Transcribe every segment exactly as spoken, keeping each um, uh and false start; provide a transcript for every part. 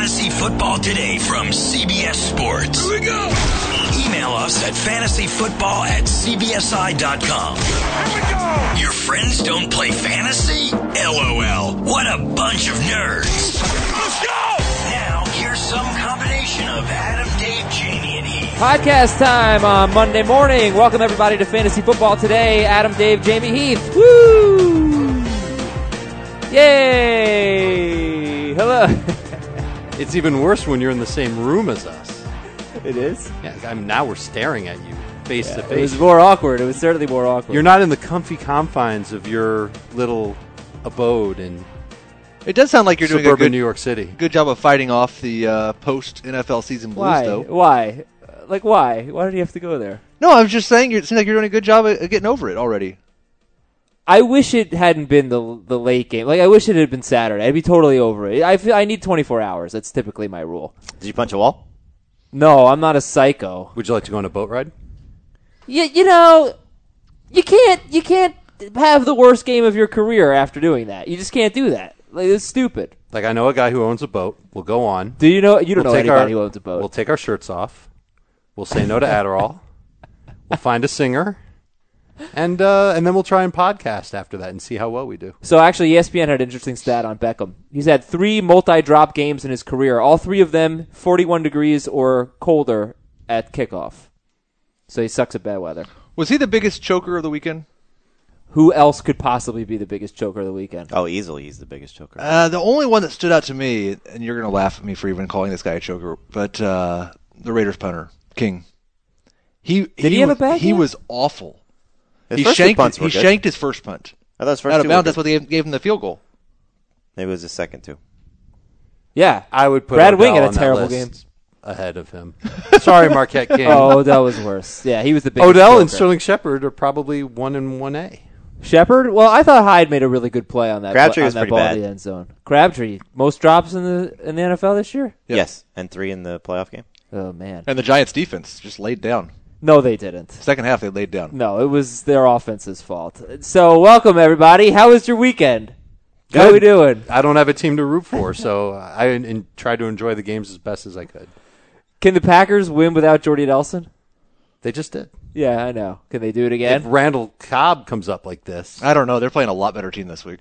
Fantasy Football Today from C B S Sports. Here we go. Email us at fantasyfootball at c b s i dot com. Here we go. Your friends don't play fantasy? LOL. What a bunch of nerds. Let's go. Now, here's some combination of Adam, Dave, Jamie, and Heath. Podcast time on Monday morning. Welcome, everybody, to Fantasy Football Today. Adam, Dave, Jamie, Heath. Woo! Yay! Hello. It's even worse when you're in the same room as us. It is? Yeah, I mean, now we're staring at you face Yeah, to it face. was more awkward. It was certainly more awkward. You're not in the comfy confines of your little abode in It does sound like you're doing a suburban good, New York City. good job of fighting off the uh, post-N F L season blues, Why? though. Why? Like, why? Why did you have to go there? No, I was just saying it seems like you're doing a good job of getting over it already. I wish it hadn't been the the late game. Like, I wish it had been Saturday. I'd be totally over it. I feel I need twenty-four hours. That's typically my rule. Did you punch a wall? No, I'm not a psycho. Would you like to go on a boat ride? You, you know, you can't you can't have the worst game of your career after doing that. You just can't do that. Like, it's stupid. Like, I know a guy who owns a boat. We'll go on. Do you know? You don't We'll know take anybody our- who owns a boat. We'll take our shirts off. We'll say no to Adderall. We'll find a singer. And uh, and then we'll try and podcast after that and see how well we do. So actually, E S P N had an interesting stat on Beckham. He's had three multi-drop games in his career. All three of them forty-one degrees or colder at kickoff. So he sucks at bad weather. Was he the biggest choker of the weekend? Who else could possibly be the biggest choker of the weekend? Oh, easily he's the biggest choker. Uh, the only one that stood out to me, and you're going to laugh at me for even calling this guy a choker, but uh, the Raiders punter, King. He, Did he have was, a bad He game? was awful. His he first two shanked, punts were he good. shanked his first punt. I thought his first Out two of were bounds, that's good. what they gave, gave him the field goal. Maybe it was his second two. Yeah. I would put Brad Odell Wing had a on that terrible list game. ahead of him. Sorry, Marquette King. Oh, Odell was worse. Yeah, he was the biggest Odell choker. and Sterling Shepard are probably one and one A. Shepard? Well, I thought Hyde made a really good play on that, Crabtree on was that pretty ball bad. in the end zone. Crabtree, most drops in the in the N F L this year? Yep. Yes, and three in the playoff game. Oh, man. And the Giants' defense just laid down. No, they didn't. Second half, they laid down. No, it was their offense's fault. So, welcome, everybody. How was your weekend? How are we doing? I don't have a team to root for, so I in, in, tried to enjoy the games as best as I could. Can the Packers win without Jordy Nelson? They just did. Yeah, I know. Can they do it again? If Randall Cobb comes up like this, I don't know. They're playing a lot better team this week.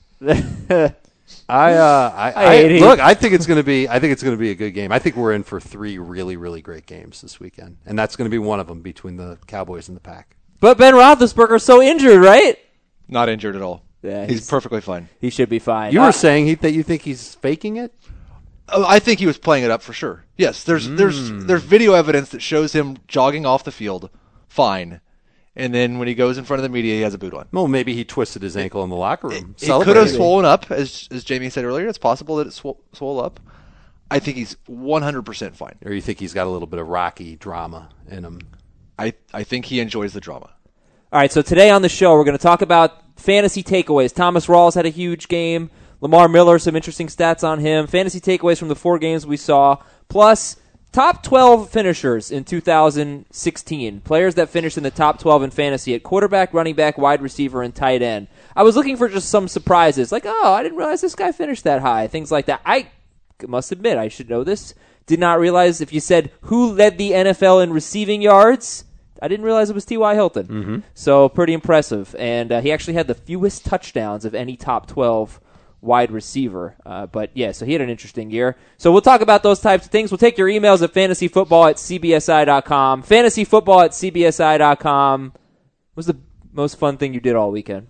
I, uh, I, I hate I it. look. I think it's going to be. I think it's going to be a good game. I think we're in for three really, really great games this weekend, and that's going to be one of them between the Cowboys and the Pack. But Ben Roethlisberger's so injured, right? Not injured at all. Yeah, he's, he's- perfectly fine. He should be fine. You Uh, were saying he, that you think he's faking it. Oh, I think he was playing it up for sure. Yes, there's there's there's video evidence that shows him jogging off the field, fine, and then when he goes in front of the media, he has a boot on. Well, maybe he twisted his ankle in the locker room. It could Celebrating. have swollen up, as as Jamie said earlier. It's possible that it sw- swole up. I think he's one hundred percent fine. Or you think he's got a little bit of Rocky drama in him? I I think he enjoys the drama. All right, so today on the show, we're going to talk about fantasy takeaways. Thomas Rawls had a huge game. Lamar Miller, some interesting stats on him. Fantasy takeaways from the four games we saw. Plus, top twelve finishers in two thousand sixteen. Players that finished in the top twelve in fantasy at quarterback, running back, wide receiver, and tight end. I was looking for just some surprises. Like, oh, I didn't realize this guy finished that high. Things like that. I must admit, I should know this. Did not realize if you said who led the N F L in receiving yards, I didn't realize it was T Y. Hilton. Mm-hmm. So pretty impressive. And uh, he actually had the fewest touchdowns of any top twelve wide receiver. Uh, but, yeah, so he had an interesting year. So we'll talk about those types of things. We'll take your emails at fantasyfootball at c b s i dot com. Fantasyfootball at c b s i dot com. What was the most fun thing you did all weekend?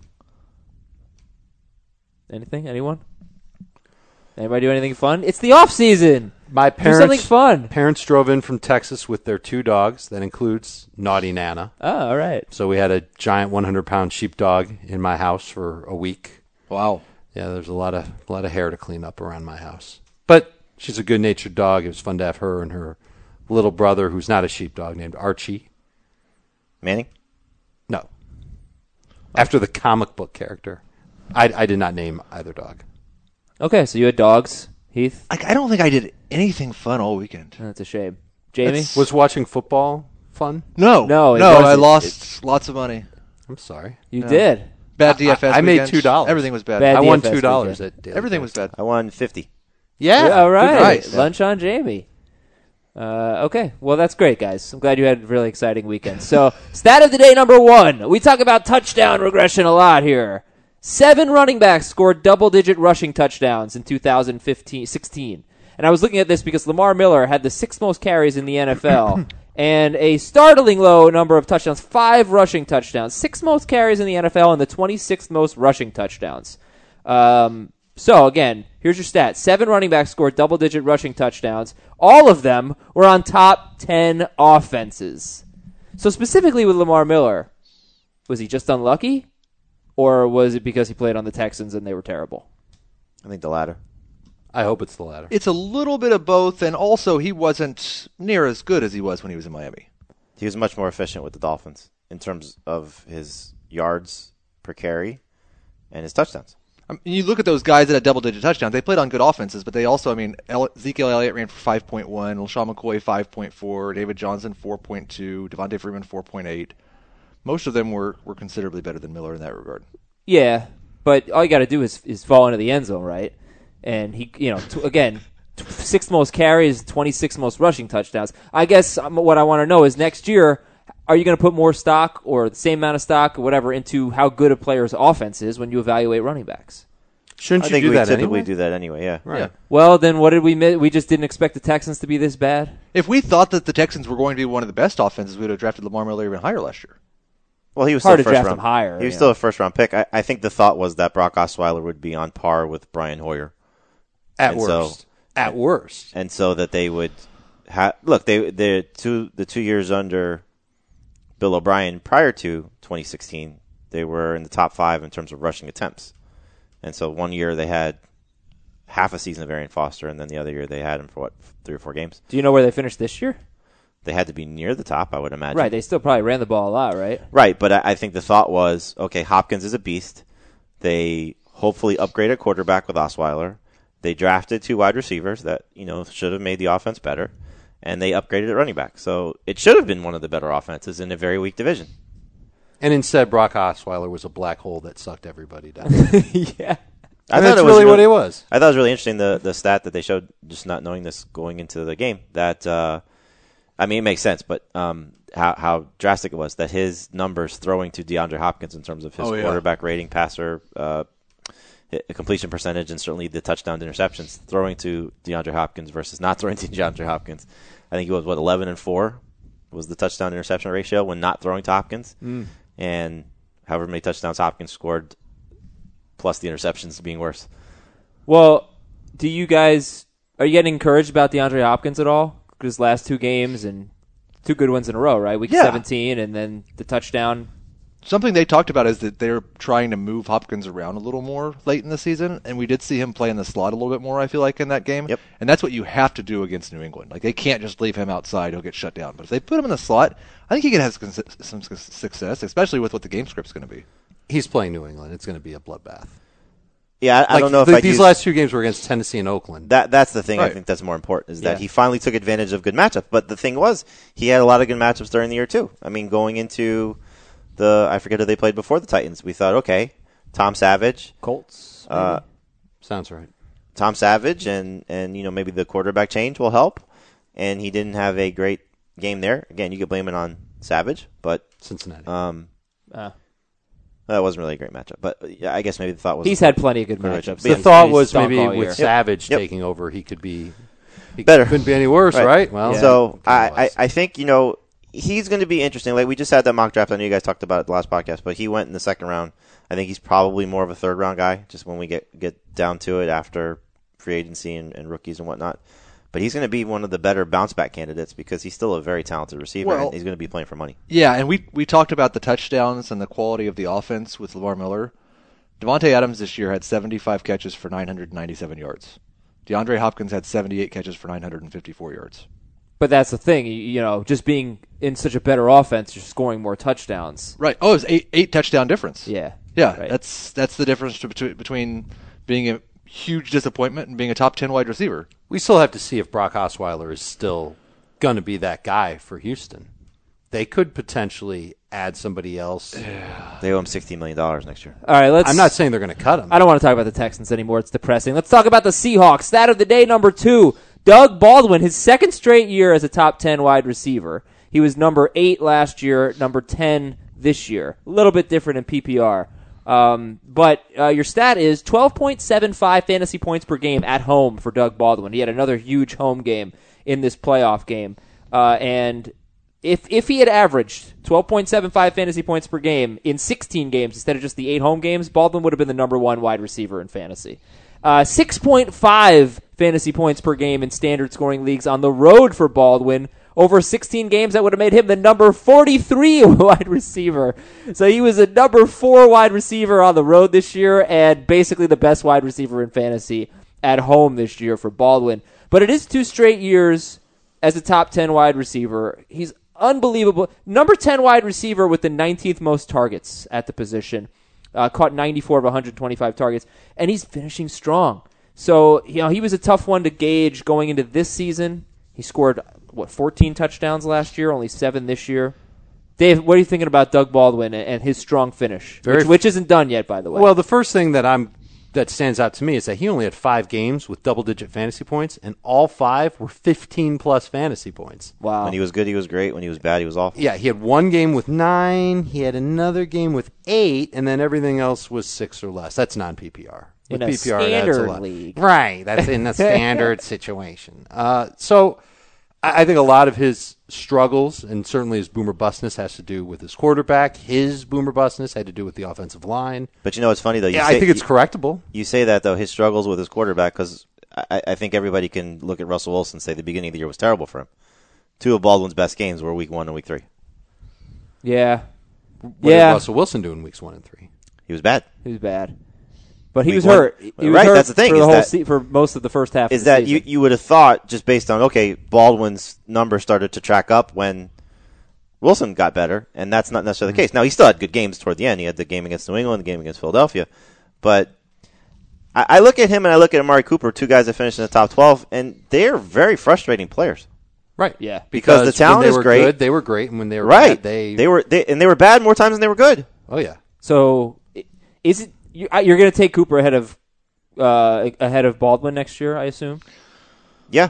Anything? Anyone? Anybody do anything fun? It's the off season. My Do parents, something fun. Parents drove in from Texas with their two dogs. That includes Naughty Nana. Oh, all right. So we had a giant one hundred pound sheepdog in my house for a week. Wow. Yeah, there's a lot of a lot of hair to clean up around my house. But she's a good-natured dog. It was fun to have her and her little brother, who's not a sheepdog, named Archie. Manning? No. After the comic book character. I, I did not name either dog. Okay, so you had dogs, Heath. I, I don't think I did anything fun all weekend. That's a shame. Jamie? That's- Was watching football fun? No, No, it no. I wasn't. lost lots of money. I'm sorry. You No. did. Bad D F S. I- I made weekend. two dollars. Everything was bad. Bad I won D F S two dollars weekend. at Daily Everything Dose. was bad. I won fifty. Yeah. all right. Nice. Lunch on Jamie. Uh, okay, well, that's great, guys. I'm glad you had a really exciting weekend. So, stat of the day number one. We talk about touchdown regression a lot here. Seven running backs scored double-digit rushing touchdowns in two thousand sixteen. And I was looking at this because Lamar Miller had the sixth most carries in the N F L and a startling low number of touchdowns, five rushing touchdowns, sixth most carries in the N F L and the twenty-sixth most rushing touchdowns. Um, so, again, here's your stat. Seven running backs scored double-digit rushing touchdowns. All of them were on top ten offenses. So, specifically with Lamar Miller, was he just unlucky? Or was it because he played on the Texans and they were terrible? I think the latter. I hope it's the latter. It's a little bit of both, and also he wasn't near as good as he was when he was in Miami. He was much more efficient with the Dolphins in terms of his yards per carry and his touchdowns. I mean, you look at those guys that had double-digit touchdowns. They played on good offenses, but they also, I mean, El- Ezekiel Elliott ran for five point one, LaShawn McCoy five point four, David Johnson four point two, Devontae Freeman four point eight. Most of them were, were considerably better than Miller in that regard. Yeah, but all you got to do is is fall into the end zone, right? And he, you know, t- again, t- sixth most carries, twenty-sixth most rushing touchdowns. I guess um, what I want to know is next year, are you going to put more stock or the same amount of stock or whatever into how good a player's offense is when you evaluate running backs? Shouldn't I you think do we that typically anyway? do that anyway, yeah. Right. Yeah. Well, then what did we miss? We just didn't expect the Texans to be this bad? If we thought that the Texans were going to be one of the best offenses, we would have drafted Lamar Miller even higher last year. Well, he was Hard still to a first draft round. him higher, He was you still know. a first round pick. I, I think the thought was that Brock Osweiler would be on par with Brian Hoyer. At And worst. so- At worst. And so that they would ha- look, they the two the two years under Bill O'Brien prior to twenty sixteen, they were in the top five in terms of rushing attempts. And so one year they had half a season of Arian Foster, and then the other year they had him for what, three or four games. Do you know where they finished this year? They had to be near the top, I would imagine. Right, they still probably ran the ball a lot, right? Right, but I, I think the thought was, okay, Hopkins is a beast. They hopefully upgraded quarterback with Osweiler. They drafted two wide receivers that, you know, should have made the offense better, and they upgraded at running back. So it should have been one of the better offenses in a very weak division. And instead, Brock Osweiler was a black hole that sucked everybody down. Yeah. I And thought that's it was really what it was. I thought it was really interesting the the stat that they showed, just not knowing this going into the game. That uh, I mean, it makes sense, but um, how how drastic it was that his numbers throwing to DeAndre Hopkins in terms of his Oh, yeah. quarterback rating, passer, uh, completion percentage, and certainly the touchdown to interceptions, throwing to DeAndre Hopkins versus not throwing to DeAndre Hopkins. I think he was what eleven and four was the touchdown interception ratio when not throwing to Hopkins, Mm. and however many touchdowns Hopkins scored, plus the interceptions being worse. Well, do you guys are you getting encouraged about DeAndre Hopkins at all? His last two games and two good ones in a row, right? Week Yeah. seventeen and then the touchdown. Something they talked about is that they're trying to move Hopkins around a little more late in the season, and we did see him play in the slot a little bit more, I feel like, in that game. Yep. And that's what you have to do against New England. Like, they can't just leave him outside. He'll get shut down. But if they put him in the slot, I think he can have some some success, especially with what the game script's going to be. He's playing New England. It's going to be a bloodbath. Yeah, I, I Like, don't know if the- I these last two games were against Tennessee and Oakland. That that's the thing I Right. think that's more important is that Yeah. he finally took advantage of good matchups. But the thing was, he had a lot of good matchups during the year too. I mean, going into the I forget who they played before the Titans, we thought, okay, Tom Savage, Colts. uh, Sounds right. Tom Savage, and and you know maybe the quarterback change will help. And he didn't have a great game there. Again, you could blame it on Savage, but Cincinnati. um, Uh, that wasn't really a great matchup. But yeah, I guess maybe the thought was he's had plenty of good Courage. matchups. The the He's- thought he's was stunk maybe all with year. Savage Yep. taking over, he could be he Better. Couldn't be any worse, Right. right? Well, So he I, I, was. I think, you know, he's going to be interesting. Like we just had that mock draft. I know you guys talked about it the last podcast, but he went in the second round. I think he's probably more of a third round guy, just when we get, get down to it after free agency and, and rookies and whatnot. But he's going to be one of the better bounce back candidates because he's still a very talented receiver Well- and he's going to be playing for money. Yeah, and we we talked about the touchdowns and the quality of the offense with Lamar Miller. Devontae Adams this year had seventy-five catches for nine hundred ninety-seven yards. DeAndre Hopkins had seventy-eight catches for nine hundred fifty-four yards. But that's the thing, you, you know, just being in such a better offense, you're scoring more touchdowns. Right. Oh, it was eight eight touchdown difference. Yeah. Yeah, Right. that's that's the difference between between being a huge disappointment and being a top ten wide receiver. we still have to see if Brock Osweiler is still going to be that guy for Houston. they could potentially add somebody else. They owe him sixteen million dollars next year. All right, let's. I'm not saying they're going to cut him. I don't want to talk about the Texans anymore. It's depressing. Let's talk about the Seahawks. Stat of the day, number two. Doug Baldwin, his second straight year as a top ten wide receiver. He was number eight last year, number ten this year. A little bit different in P P R. Um, but uh, your stat is twelve point seven five fantasy points per game at home for Doug Baldwin. He had another huge home game in this playoff game. Uh, and if if he had averaged twelve point seven five fantasy points per game in sixteen games instead of just the eight home games, Baldwin would have been the number one wide receiver in fantasy. Uh, six point five fantasy points per game in standard scoring leagues on the road for Baldwin. Over sixteen games, that would have made him the number forty-three wide receiver. So he was a number four wide receiver on the road this year and basically the best wide receiver in fantasy at home this year for Baldwin. But it is two straight years as a top ten wide receiver. He's unbelievable. Number ten wide receiver with the nineteenth most targets at the position. Uh, caught ninety-four of one hundred twenty-five targets. And he's finishing strong. So, you know, he was a tough one to gauge going into this season. He scored, what, fourteen touchdowns last year, only seven this year. Dave, what are you thinking about Doug Baldwin and his strong finish, Very which, which isn't done yet, by the way? Well, the first thing that I'm that stands out to me is that he only had five games with double-digit fantasy points, and all five were fifteen-plus fantasy points. Wow. When he was good, he was great. When he was bad, he was awful. Yeah, he had one game with nine, he had another game with eight, and then everything else was six or less. That's non-P P R. In With a P P R, that's a standard lot. league. Right, that's in a standard situation. Uh, so I, I think a lot of his struggles, and certainly his boomer bustness, has to do with his quarterback. His boomer bustness had to do with the offensive line. But you know what's funny, though? You Yeah, say, I think it's you, correctable. You say that, though, his struggles with his quarterback, because I, I think everybody can look at Russell Wilson and say the beginning of the year was terrible for him. Two of Baldwin's best games were week one and week three. Yeah. What yeah. did Russell Wilson do in weeks one and three? He was bad. He was bad. But he Week was one- hurt. He was right, hurt that's the thing, For, the is whole that- se- for most of the first half Is of the that season. you, you would have thought, just based on, okay, Baldwin's number started to track up when Wilson got better, and that's not necessarily the case. Now, he still had good games toward the end. He had the game against New England, the game against Philadelphia. But I, I look at him and I look at Amari Cooper, two guys that finished in the top twelve, and they're very frustrating players. Right. Yeah. Because the talent when they is were great. Good, they were great, and when they were Right. bad, they they were they, and they were bad more times than they were good. Oh yeah. So i- is it you, uh, you're going to take Cooper ahead of uh, ahead of Baldwin next year, I assume? Yeah.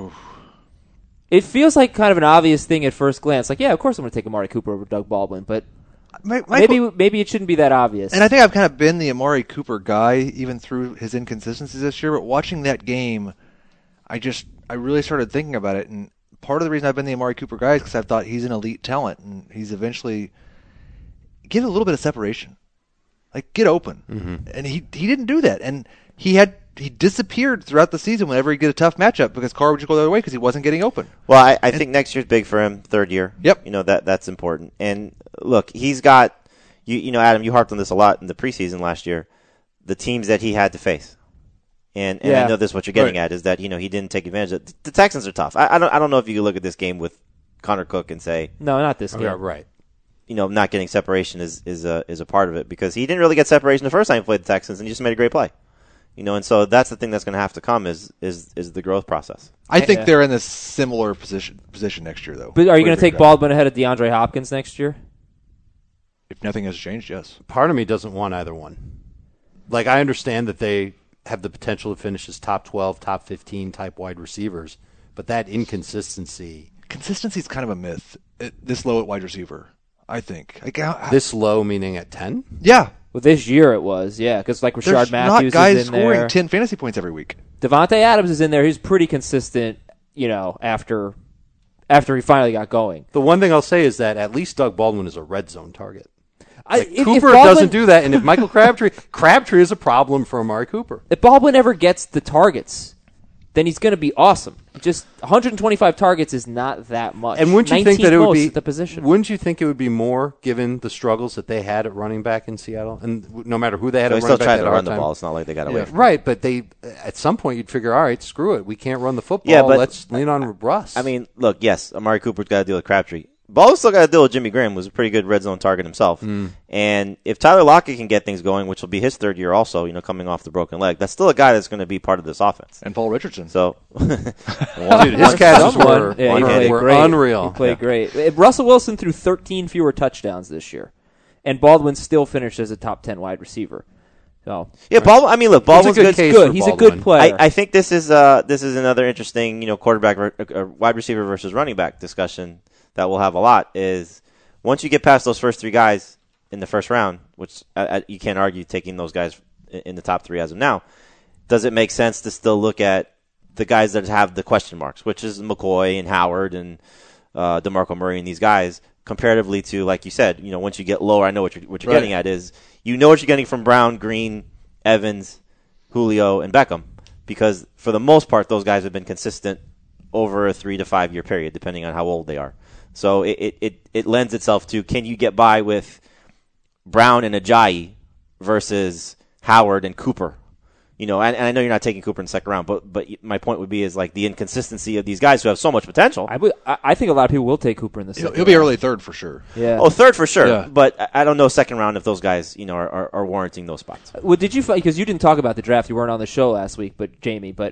It feels like kind of an obvious thing at first glance. Like, yeah, of course I'm going to take Amari Cooper over Doug Baldwin, but My, my maybe maybe it shouldn't be that obvious. And I think I've kind of been the Amari Cooper guy even through his inconsistencies this year. But watching that game, I just I really started thinking about it. And part of the reason I've been the Amari Cooper guy is because I've thought he's an elite talent, and he's eventually get a little bit of separation, like get open. Mm-hmm. And he he didn't do that, and he had he disappeared throughout the season whenever he get a tough matchup because Carr would just go the other way because he wasn't getting open. Well, I, I think next year's big for him, third year. Yep. You know, that that's important. And look, he's got, you you know, Adam, you harped on this a lot in the preseason last year, the teams that he had to face. And and Yeah. I know this is what you're getting Right. at, is that, you know, he didn't take advantage of it. The Texans are tough. I, I don't I don't know if you could look at this game with Connor Cook and say, no, not this game. Yeah, right. you know, not getting separation is, is a is a part of it, because he didn't really get separation the first time he played the Texans, and he just made a great play. You know, and so that's the thing that's going to have to come is is is the growth process. I think Yeah. they're in a similar position position next year, though. But are you going to What do take think, Baldwin ahead of DeAndre Hopkins next year? if nothing has changed? Yes. Part of me doesn't want either one. Like, I understand that they have the potential to finish as top twelve, top fifteen type wide receivers, but that inconsistency, Consistency is kind of a myth. It, this low at wide receiver, I think. Like, how- this low meaning at ten? yeah, Well, this year it was, yeah, because like Rashard there's Matthews not guys is in scoring there. ten fantasy points every week. Devontae Adams is in there. He's pretty consistent, you know, after after he finally got going. The one thing I'll say is that at least Doug Baldwin is a red zone target. I, Like, if, if Cooper Baldwin, doesn't do that, and if Michael Crabtree, Crabtree is a problem for Amari Cooper. If Baldwin ever gets the targets, then he's going to be awesome. Just one hundred twenty-five targets is not that much. And wouldn't you think that it would most be at the position? Wouldn't you think it would be more given the struggles that they had at running back in Seattle, and w- no matter who they had So at he running still back, tried they to had a run hard the time. ball. It's not like they got away Yeah, from it. right, but they at some point you'd figure, all right, screw it, we can't run the football. Yeah, but- let's lean on Russ. I mean, look, yes, Amari Cooper's got to deal with Crabtree, Ball's still got to deal with Jimmy Graham, who's a pretty good red zone target himself. Mm. And if Tyler Lockett can get things going, which will be his third year also, you know, coming off the broken leg, that's still a guy that's going to be part of this offense. And Paul Richardson. So, dude, his catches were, yeah, he were, played were great. unreal. He played yeah. great. Russell Wilson threw thirteen fewer touchdowns this year, and Baldwin still finished as a top ten wide receiver. So yeah, Baldwin. I mean, look, Baldwin's good good. case good. for He's a Baldwin. good player. I, I think this is uh this is another interesting, you know, quarterback, uh, wide receiver versus running back discussion that we'll have a lot. Is once you get past those first three guys in the first round, which uh, you can't argue taking those guys in the top three as of now, does it make sense to still look at the guys that have the question marks, which is McCoy and Howard and uh, DeMarco Murray and these guys, comparatively to, like you said, you know, once you get lower, I know what you're what you're Right. getting at is you know what you're getting from Brown, Green, Evans, Julio, and Beckham, because for the most part, those guys have been consistent over a three to five year period, depending on how old they are. So it, it, it, it lends itself to, can you get by with Brown and Ajayi versus Howard and Cooper? You know, and, and I know you're not taking Cooper in the second round, but but my point would be is like the inconsistency of these guys who have so much potential. I, would, I I think a lot of people will take Cooper in the second. He'll, he'll be round. early third for sure. Yeah. Oh, third for sure, Yeah. but I- I don't know second round if those guys, you know, are, are, are warranting those spots. Well, did you because you didn't talk about the draft? You weren't on the show last week, but Jamie, but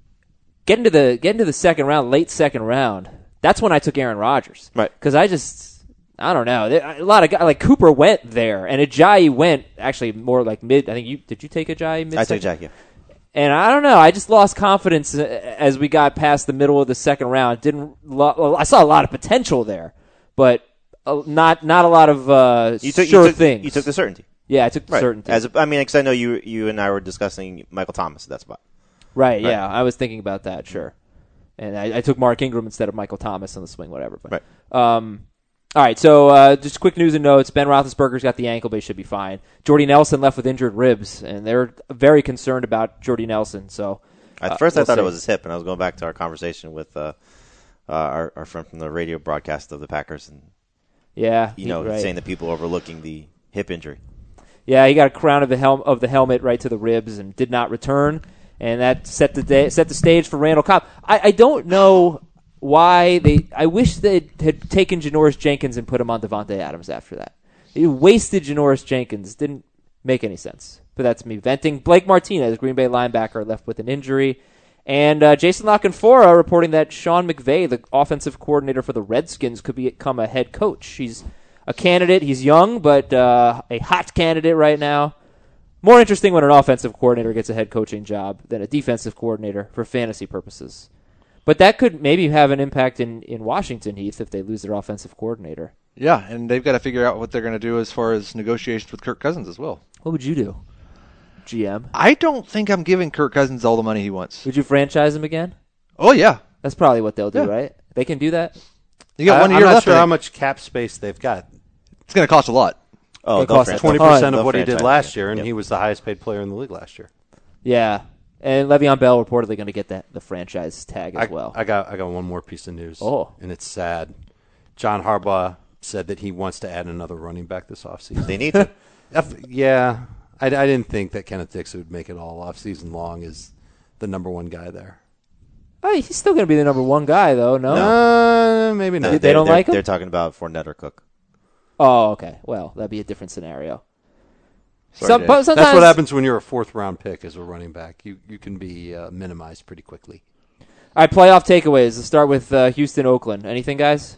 get into the get into the second round, late second round. That's when I took Aaron Rodgers, Right. Because I just I don't know. There- A lot of guys like Cooper went there, and Ajayi went actually more like mid. I think you did. You take Ajayi mid? I took Jack, yeah. And I don't know. I just lost confidence as we got past the middle of the second round. Didn't lo- well, I saw a lot of potential there, but uh, not not a lot of uh, You took, sure you took, things. You took the certainty. yeah, I took the Right. certainty. As a, I mean, because I know you you and I were discussing Michael Thomas at that spot. Right, yeah, I was thinking about that, sure. And I, I took Mark Ingram instead of Michael Thomas on the swing, whatever. But, Right. Um, all right, so uh, just quick news and notes. Ben Roethlisberger's got the ankle, but he should be fine. Jordy Nelson left with injured ribs, and they're very concerned about Jordy Nelson. So At uh, first, we'll I thought see. it was his hip, and I was going back to our conversation with uh, uh, our, our friend from the radio broadcast of the Packers, and Yeah, you know, he- right. saying that people overlooking the hip injury. Yeah, he got a crown of the helm of the helmet right to the ribs and did not return, and that set the day, set the stage for Randall Cobb. I, I don't know why they. I wish they had taken Janoris Jenkins and put him on Devontae Adams after that. They wasted Janoris Jenkins. Didn't make any sense. But that's me venting. Blake Martinez, Green Bay linebacker, left with an injury. And uh, Jason LaConfora reporting that Sean McVay, the offensive coordinator for the Redskins, could become a head coach. He's a candidate. He's young, but uh, a hot candidate right now. More interesting when an offensive coordinator gets a head coaching job than a defensive coordinator for fantasy purposes. But that could maybe have an impact in, in Washington, Heath, if they lose their offensive coordinator. Yeah, and they've got to figure out what they're going to do as far as negotiations with Kirk Cousins as well. What would you do, G M? I don't think I'm giving Kirk Cousins all the money he wants. Would you franchise him again? Oh, yeah. That's probably what they'll do, Yeah. right? They can do that? You got I, one I'm year not left. sure I how think. much cap space they've got. It's going to cost a lot. Oh, It they'll costs franchise- twenty ton. percent they'll of what he did franchise last him. year, and Yep. he was the highest paid player in the league last year. Yeah. And Le'Veon Bell reportedly going to get that the franchise tag as I, well. I got I got one more piece of news. Oh. And it's sad. John Harbaugh said that he wants to add another running back this offseason. They need to. If- yeah, I, I didn't think that Kenneth Dixon would make it all offseason long as the number one guy there. Oh, he's still going to be the number one guy, though, no? Uh, maybe not. They They're- don't they're- like him? They're talking about Fournette or Cook. Oh, okay. Well, that'd be a different scenario. Sorry, Some, Dave. but sometimes, That's what happens when you're a fourth round pick as a running back. You you can be uh, minimized pretty quickly. All right, playoff takeaways. Let's start with uh, Houston, Oakland. Anything, guys?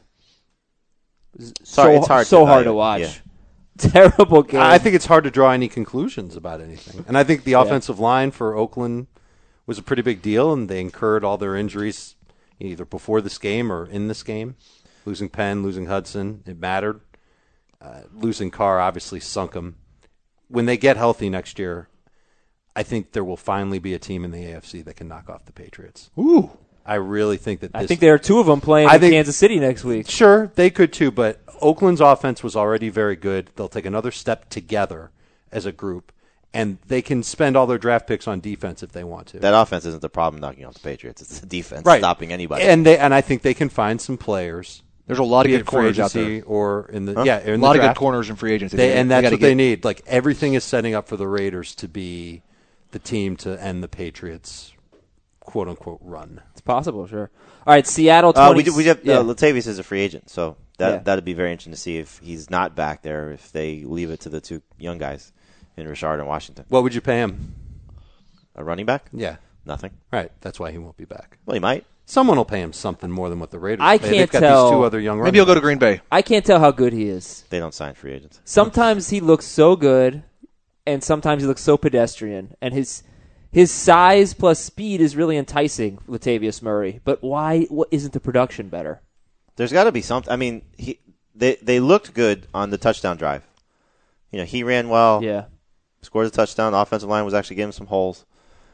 Sorry, so, it's hard So to hard to evaluate, watch. yeah. Terrible game. I think it's hard to draw any conclusions about anything. And I think the offensive line for Oakland was a pretty big deal, and they incurred all their injuries either before this game or in this game. Losing Penn, losing Hudson, it mattered. Uh, losing Carr obviously sunk them. When they get healthy next year, I think there will finally be a team in the A F C that can knock off the Patriots. Ooh. I really think that this I think there are two of them playing I in think- Kansas City next week. Sure, they could too, but Oakland's offense was already very good. They'll take another step together as a group, and they can spend all their draft picks on defense if they want to. That offense isn't the problem knocking off the Patriots. It's the defense Right. stopping anybody. And they and I think they can find some players. There's a lot of be good it free corners out agency there. or in the Huh? yeah, in A lot the of good draft. corners and free agents. They, and that's gotta what they get. need. Like everything is setting up for the Raiders to be the team to end the Patriots quote unquote run. It's possible, sure. All right, Seattle. uh, twenty we do, we have yeah. uh, Latavius is a free agent, so That Yeah. that'd be very interesting to see if he's not back there. If they leave it to the two young guys in Richard and Washington. What would you pay him? A running back? Yeah. Nothing. Right. That's why he won't be back. Well, he might. Someone will pay him something more than what the Raiders I pay. can't They've got tell. these two other young Maybe he'll go to running Green Bay. I can't tell how good he is. They don't sign free agents. Sometimes he looks so good, and sometimes he looks so pedestrian. And his his size plus speed is really enticing, Latavius Murray. But why what, isn't the production better? There's got to be something. I mean, he they they looked good on the touchdown drive. You know, he ran well. Yeah. Scored a touchdown. The offensive line was actually giving some holes.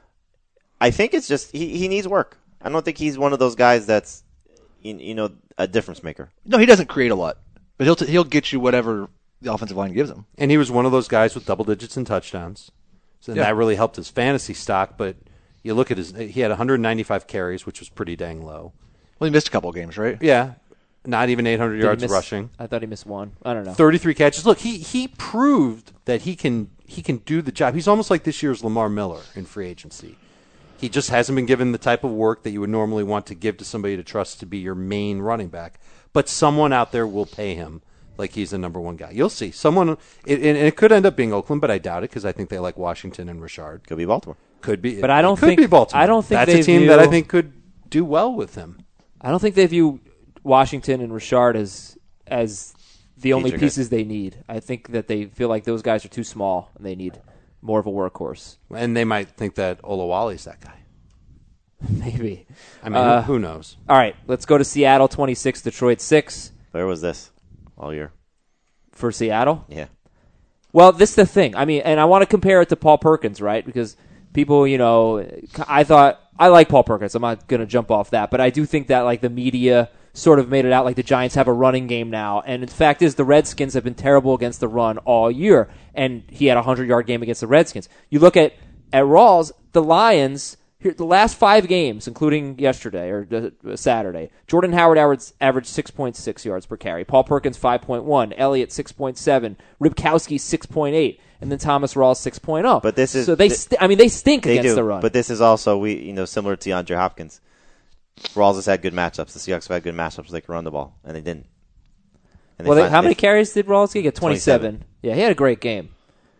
I think it's just he, he needs work. I don't think he's one of those guys that's you, you know a difference maker. No, he doesn't create a lot, but he'll t- he'll get you whatever the offensive line gives him. And he was one of those guys with double digits in touchdowns. So Yeah. that really helped his fantasy stock. But you look at his, he had one hundred ninety-five carries, which was pretty dang low. Well, he missed a couple of games, right? Yeah. Not even eight hundred Did he yards miss- rushing. I thought he missed one. I don't know. thirty-three catches. Look, he he proved that he can he can do the job. He's almost like this year's Lamar Miller in free agency. He just hasn't been given the type of work that you would normally want to give to somebody to trust to be your main running back. But someone out there will pay him like he's the number one guy. You'll see. Someone, it, and it could end up being Oakland, but I doubt it because I think they like Washington and Richard. Could be Baltimore. Could be. But I don't it could think- be Baltimore. I don't think that's they a team view- that I think could do well with him. I don't think they view Washington and Richard as as the only Feature guys. pieces they need. I think that they feel like those guys are too small and they need more of a workhorse. And they might think that Olawale's that guy. Maybe. I mean, Uh, who, who knows? All right, let's go to Seattle twenty-six, Detroit six Where was this all year? for Seattle. Yeah. Well, this is the thing. I mean, and I want to compare it to Paul Perkins, right? Because people, you know, I thought I like Paul Perkins. I'm not going to jump off that, but I do think that like the media sort of made it out like the Giants have a running game now. And the fact is the Redskins have been terrible against the run all year. And he had a hundred-yard game against the Redskins. You look at, at Rawls, the Lions, here, the last five games, including yesterday or uh, Saturday, Jordan Howard averaged, averaged six point six yards per carry. Paul Perkins, five point one. Elliott, six point seven. Ripkowski, six point eight. And then Thomas Rawls, six point oh. But this is- So they, th- st- I mean, they stink They against do. the run. But this is also we you know similar to DeAndre Hopkins. Rawls has had good matchups. The Seahawks have had good matchups where they can run the ball, and they didn't. And well, they, find- how many they- carries did Rawls get? He got twenty-seven. twenty-seven. Yeah, he had a great game.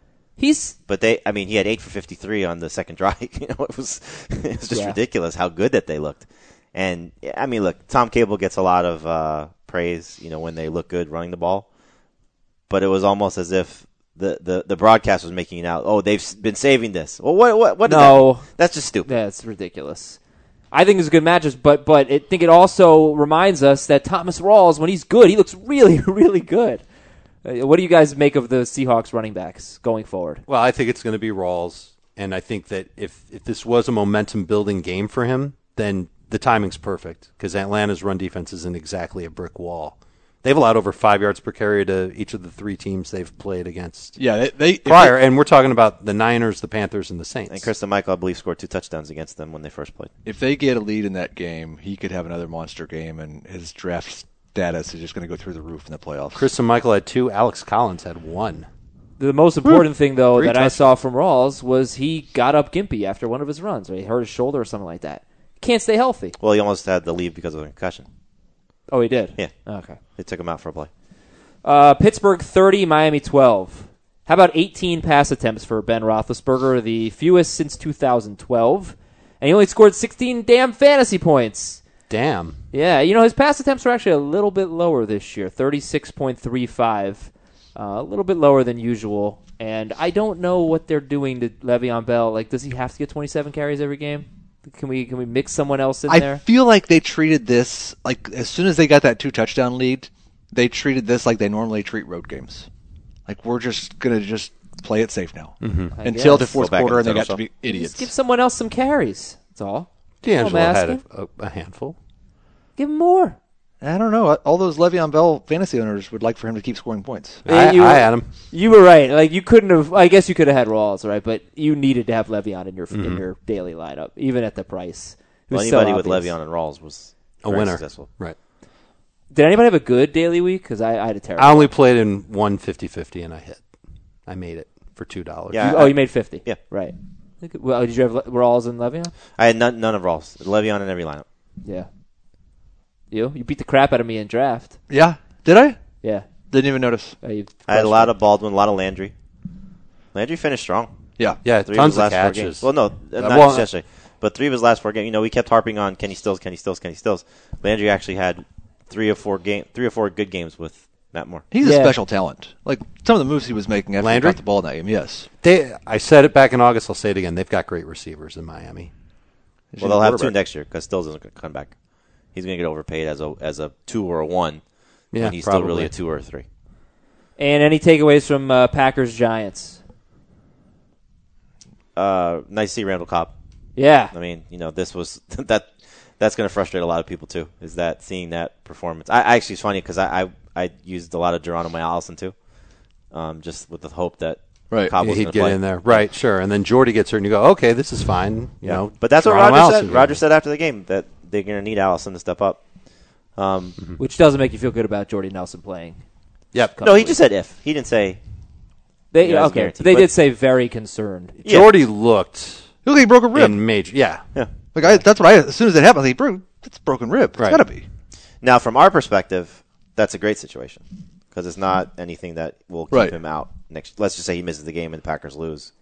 He's But they, I mean, he had eight for fifty-three on the second drive. You know, it was it was just Yeah. ridiculous how good that they looked. And I mean, look, Tom Cable gets a lot of uh, praise, you know, when they look good running the ball. But it was almost as if the, the, the broadcast was making it out. Oh, they've s- been saving this. Well, what what what? does No. that mean? That's just stupid. That's ridiculous. I think it's a good matches, but but I think it also reminds us that Thomas Rawls, when he's good, he looks really, really good. Uh, what do you guys make of the Seahawks running backs going forward? Well, I think it's going to be Rawls, and I think that if, if this was a momentum-building game for him, then the timing's perfect because Atlanta's run defense isn't exactly a brick wall. They've allowed over five yards per carry to each of the three teams they've played against Yeah, they, they if prior, and we're talking about the Niners, the Panthers, and the Saints. And Kristen Michael, I believe, scored two touchdowns against them when they first played. If they get a lead in that game, he could have another monster game, and his draft status is just going to go through the roof in the playoffs. Kristen Michael had two. Alex Collins had one. The most important thing, though, Three that I touchdowns. saw from Rawls was he got up gimpy after one of his runs, or he hurt his shoulder or something like that. Can't stay healthy. Well, he almost had to leave because of a concussion. Oh, he did? Yeah. Okay. They took him out for a play. Uh, Pittsburgh thirty, Miami twelve. How about eighteen pass attempts for Ben Roethlisberger, the fewest since two thousand twelve, and he only scored sixteen damn fantasy points. Damn. Yeah, you know, his pass attempts are actually a little bit lower this year, thirty-six point three five, uh, a little bit lower than usual. And I don't know what they're doing to Le'Veon Bell. Like, does he have to get twenty-seven carries every game? Can we can we mix someone else in I there? feel like they treated this like as soon as they got that two touchdown lead, they treated this like they normally treat road games. Like we're just gonna just play it safe now I until the guess. fourth Go back quarter, and in they the got to be total idiots. Just give someone else some carries. That's all. D'Angelo I'm had asking. a, a, a handful. Give him more. I don't know. All those Le'Veon Bell fantasy owners would like for him to keep scoring points. Yeah, I, you- I had him. You were right. Like you couldn't have. I guess you could have had Rawls, right? But you needed to have Le'Veon in your in your daily lineup, even at the price. It Well, was so anybody with obvious. Le'Veon and Rawls was A very winner. successful. Right. Did anybody have a good daily week? Because I, I had a terrible. I only played in one fifty-fifty, and I hit. I made it for two dollars. Yeah. You- I- oh, you made fifty. Yeah. Right. Look at- Well, did you have Le- Rawls and Le'Veon? I had none, none of Rawls. Le'Veon in every lineup. Yeah. You you beat the crap out of me in draft. Yeah, Did I? Yeah. Didn't even notice. Uh, you I had a crushed lot it. of Baldwin, a lot of Landry. Landry finished strong. Yeah. Yeah, Three tons of of his last four catches. games. Well, no, uh, not well, just yesterday, but three of his last four games. You know, we kept harping on Kenny Stills, Kenny Stills, Kenny Stills. Landry actually had three or four game, three or four good games with Matt Moore. He's Yeah. a special talent. Like some of the moves he was making after Landry? he got the ball in that game. Yes. They, I said it back in August. I'll say it again. They've got great receivers in Miami. Well, they'll have two quarterback. next year because Stills isn't going to come back. He's going to get overpaid as a as a two or a one Yeah, when he's probably. still really a two or a three. And any takeaways from uh, Packers Giants? Uh, nice to see Randall Cobb. Yeah. I mean, you know, this was that. That's going to frustrate a lot of people too. Is that seeing that performance? I, I actually it's funny because I, I I used a lot of Geronimo Allison too, um, just with the hope that Right. Cobb Yeah, was he'd going to get play. in there. Right, sure. And then Jordy gets hurt, and you go, okay, this is fine. You Yeah. know, But that's what Geronimo Roger Allison said. Roger said after the game that they're going to need Allison to step up. Um, Which doesn't make you feel good about Jordy Nelson playing. Yep. no, he just said if. He didn't say. They Yeah, it's okay. guaranteed, They but- did say very concerned. Yeah. Jordy looked Look, he broke a rib. in major. Yeah. Yeah. Like I, that's what I. As soon as it happened, I think, bro, it's a broken rib. It's Right. got to be. Now, from our perspective, that's a great situation because it's not anything that will keep Right. him out next. Let's just say he misses the game and the Packers lose.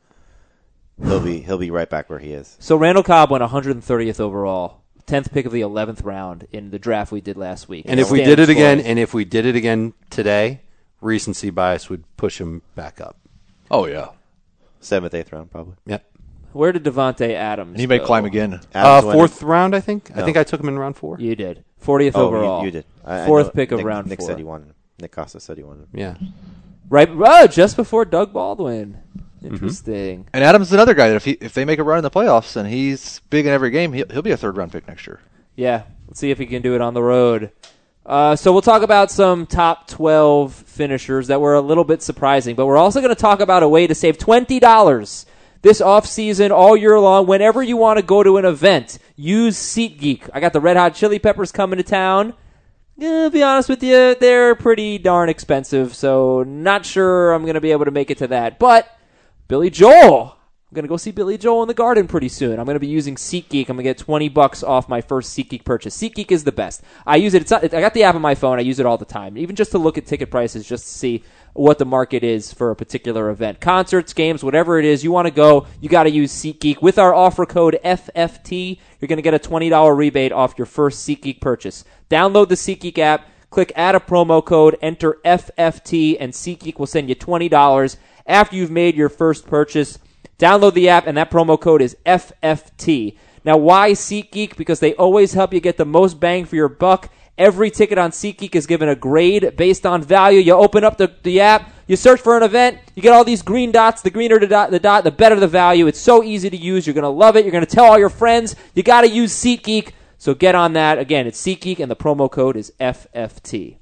He'll be he'll be right back where he is. So Randall Cobb went one hundred thirtieth overall, tenth pick of the eleventh round in the draft we did last week. And if we Standing did it again, scoring. and if we did it again today, recency bias would push him back up. Oh yeah. Seventh, eighth round, probably. Yep. Where did Devontae Adams? And he may go? climb again. Uh, Adams went fourth round, I think. I No. think I took him in round four. You did fortieth in- oh, overall. You, you did. I, I Fourth know pick of Nick, round Nick four. said he wanted him. Nick Costa said he wanted him. Yeah. Right, oh, just before Doug Baldwin. Mm-hmm. Interesting. And Adams is another guy that if he if they make a run in the playoffs and he's big in every game, he'll, he'll be a third round pick next year. Yeah, let's see if he can do it on the road. Uh, so we'll talk about some top twelve finishers that were a little bit surprising, but we're also going to talk about a way to save twenty dollars this offseason all year long. Whenever you want to go to an event, use SeatGeek. I got the Red Hot Chili Peppers coming to town. Yeah, to be honest with you, they're pretty darn expensive, so not sure I'm going to be able to make it to that. But Billy Joel. I'm going to go see Billy Joel in the Garden pretty soon. I'm going to be using SeatGeek. I'm going to get twenty bucks off my first SeatGeek purchase. SeatGeek is the best. I use it. It's not, I got the app on my phone. I use it all the time, even just to look at ticket prices, just to see what the market is for a particular event. Concerts, games, whatever it is, you want to go, you got to use SeatGeek. With our offer code F F T, you're going to get a twenty dollars rebate off your first SeatGeek purchase. Download the SeatGeek app, click add a promo code, enter F F T, and SeatGeek will send you twenty dollars after you've made your first purchase. Download the app, and that promo code is F F T. Now, why SeatGeek? Because they always help you get the most bang for your buck. Every ticket on SeatGeek is given a grade based on value. You open up the, the app, you search for an event, you get all these green dots. The greener the dot, the dot, the better the value. It's so easy to use. You're going to love it. You're going to tell all your friends. You got to use SeatGeek. So get on that. Again, it's SeatGeek, and the promo code is F F T.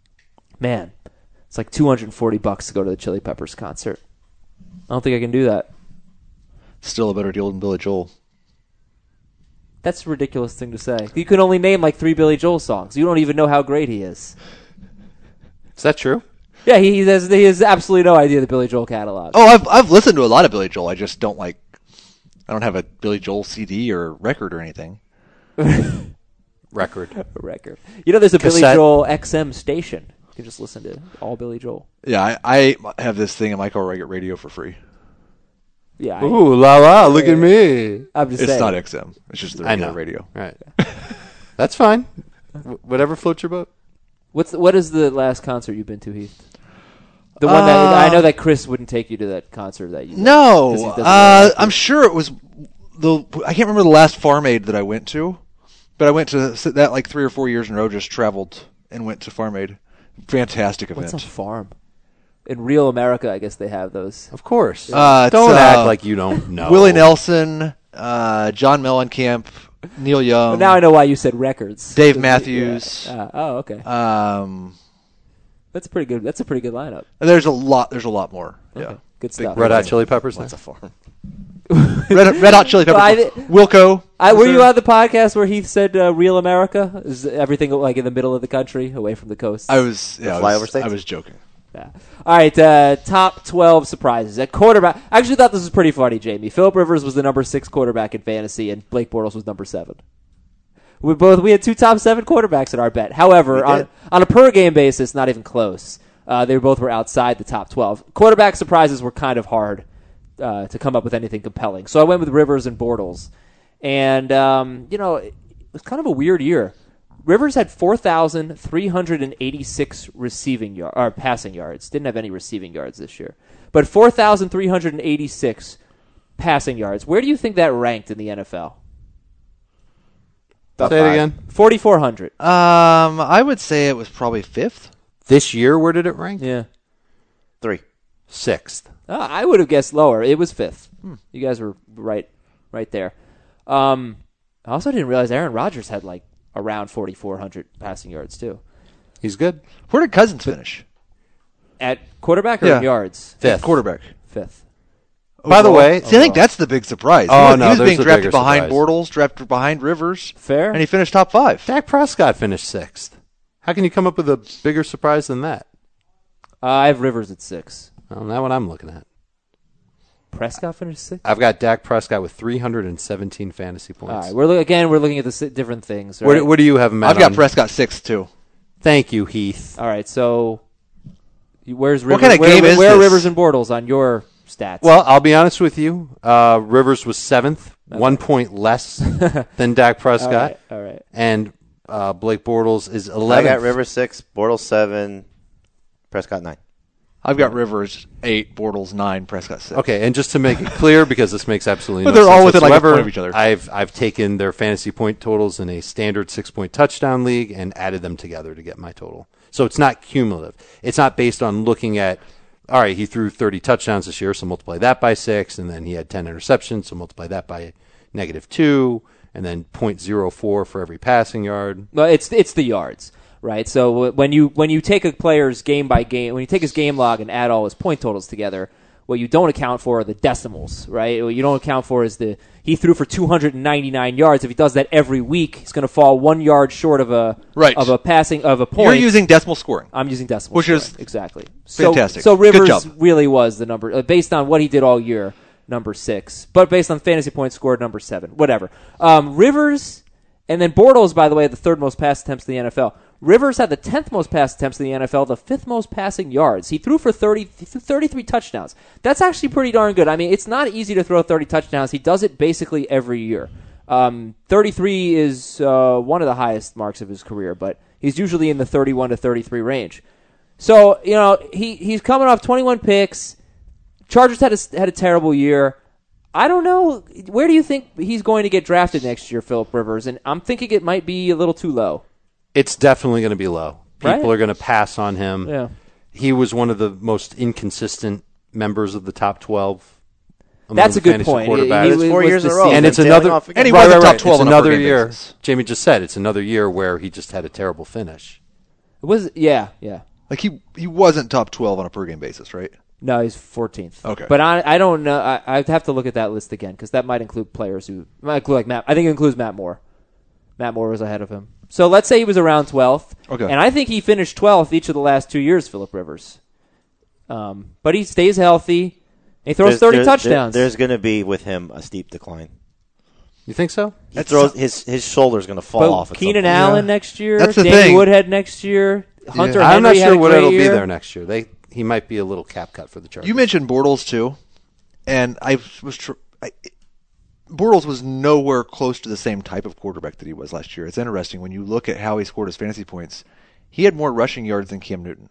Man, it's like two hundred forty bucks to go to the Chili Peppers concert. I don't think I can do that. Still a better deal than Billy Joel. That's a ridiculous thing to say. You can only name like three Billy Joel songs. You don't even know how great he is. Is that true? Yeah, he, he has he has absolutely no idea the Billy Joel catalog. Oh, I've I've listened to a lot of Billy Joel. I just don't like. I don't have a Billy Joel C D or record or anything. Record. Record. You know, there's a Billy Cassette. Joel X M station. You can just listen to all Billy Joel. Yeah, I, I have this thing at Michael Reagan Radio for free. Yeah, I, Ooh, la la, look at me. I'm just It's saying. not X M. It's just the I regular know. radio. Right. That's fine. Wh- Whatever floats your boat. What's the, what is the last concert you've been to, Heath? The one that I know that Chris wouldn't take you to that concert that you. 'cause he No, doesn't really uh, like I'm it. sure it was the. I can't remember the last Farm Aid that I went to, but I went to that like three or four years in a row. Just traveled and went to Farm Aid. Fantastic event. What's a farm? In real America, I guess they have those. Of course. Uh, it's, Don't uh, act like you don't know. Willie Nelson, uh, John Mellencamp, Neil Young. But now I know why you said records. Dave Yeah. Matthews. Uh, oh, okay. Um, That's pretty good. That's a pretty good lineup. and there's a lot. There's a lot more. Okay. Yeah. Good stuff. Red Hot Chili Peppers. What's a farm? Red, Red Hot Chili Well, I Peppers. di- Wilco. I, were was you there. on the podcast where Heath said uh, "Real America"? Is everything like in the middle of the country, away from the coast? I was. Yeah, I flyover was, states? I was joking. Yeah. All right, uh, top twelve surprises at quarterback. I actually thought this was pretty funny, Jamie. Phillip Rivers was the number six quarterback in fantasy, and Blake Bortles was number seven. We both we had two top seven quarterbacks in our bet. However, on on a per game basis, not even close. Uh, they both were outside the top twelve. Quarterback surprises were kind of hard uh, to come up with anything compelling. So I went with Rivers and Bortles, and um, you know it was kind of a weird year. Rivers had four thousand three hundred eighty-six receiving yard, or passing yards. Didn't have any receiving yards this year, but four thousand three hundred eighty-six passing yards. Where do you think that ranked in the N F L? Say it again. forty-four hundred. Um, I would say it was probably fifth. This year, where did it rank? Yeah. Three. Sixth. Uh, I would have guessed lower. It was fifth. Hmm. You guys were right right there. Um, I also didn't realize Aaron Rodgers had like around forty-four hundred passing yards, too. He's good. Where did Cousins finish? At quarterback or Yeah. in yards? Fifth. Quarterback. Fifth. By the way, See, I think that's the big surprise. Oh, he was, no, he was there's being the drafted bigger behind surprise. Bortles, drafted behind Rivers, Fair. and he finished top five. Dak Prescott finished sixth. How can you come up with a bigger surprise than that? Uh, I have Rivers at six. Well, not what I'm looking at. Prescott finished sixth? I've got Dak Prescott with three hundred seventeen fantasy points. All right. We're lo- again, we're looking at the si- different things. Right? What, what do you have, Matt? I've got on? Prescott sixth, too. Thank you, Heath. All right. So, you- where's Rivers? What kind of where, game is where are this? Rivers and Bortles on your stats? Well, I'll be honest with you. Uh, Rivers was seventh, okay. one point less than Dak Prescott. all right. All right. And uh, Blake Bortles is I eleventh. got Rivers six, Bortles seven, Prescott nine. I've got Rivers eight, Bortles nine, Prescott six. Okay, and just to make it clear, because this makes absolutely But no they're sense all within, like, a whatsoever, point of each other. I've I've taken their fantasy point totals in a standard six-point touchdown league and added them together to get my total. So it's not cumulative. It's not based on looking at, all right, he threw thirty touchdowns this year, so multiply that by six, and then he had ten interceptions, so multiply that by negative two, and then zero point zero four for every passing yard. Well, it's it's the yards, right? So when you when you take a player's game by game, when you take his game log and add all his point totals together, what you don't account for are the decimals, right? What you don't account for is the he threw for two hundred ninety-nine yards. If he does that every week, he's going to fall one yard short of a Right. of a passing of a point. You're using decimal scoring. I'm using decimal, Which scoring. is exactly so, fantastic. So Good Rivers job. really was the number uh, based on what he did all year, number six. But based on fantasy points scored, number seven. Whatever. Um, Rivers and then Bortles, by the way, had the third most pass attempts in the N F L. Rivers had the tenth most pass attempts in the N F L, the fifth most passing yards. He threw for thirty, he threw thirty-three touchdowns. That's actually pretty darn good. I mean, it's not easy to throw thirty touchdowns. He does it basically every year. Um, thirty-three is uh, one of the highest marks of his career, but he's usually in the thirty-one to thirty-three range. So, you know, he, he's coming off twenty-one picks. Chargers had a, had a terrible year. I don't know. Where do you think he's going to get drafted next year, Phillip Rivers? And I'm thinking it might be a little too low. It's definitely going to be low. People Right? are going to pass on him. Yeah. He was one of the most inconsistent members of the top twelve. among That's a good fantasy point. quarterbacks. He- he It's four was years the in a row. season. and it's Tailing another off again. And he right, was a right, top right. twelve It's on a another per game year. basis. Jamie just said it's another year where he just had a terrible finish. It was yeah, yeah. Like he he wasn't top twelve on a per game basis, right? No, he's fourteenth. Okay. But I I don't know. I I'd have to look at that list again because that might include players who might include like Matt. I think it includes Matt Moore. Matt Moore was ahead of him. So let's say he was around twelfth. Okay. And I think he finished twelfth each of the last two years, Phillip Rivers. Um, but he stays healthy. He throws There's- thirty there's- touchdowns. There, there's going to be with him a steep decline. You think so? He throws his his shoulder's going to fall but off. At Keenan some point. Allen Yeah. next year. That's the Danny thing. Woodhead next year. Hunter Yeah. Henry I'm not had sure a what great it'll year. be there next year. They he might be a little cap cut for the Chargers. You mentioned Bortles too, and I was tr- I, Bortles was nowhere close to the same type of quarterback that he was last year. It's interesting when you look at how he scored his fantasy points. He had more rushing yards than Cam Newton.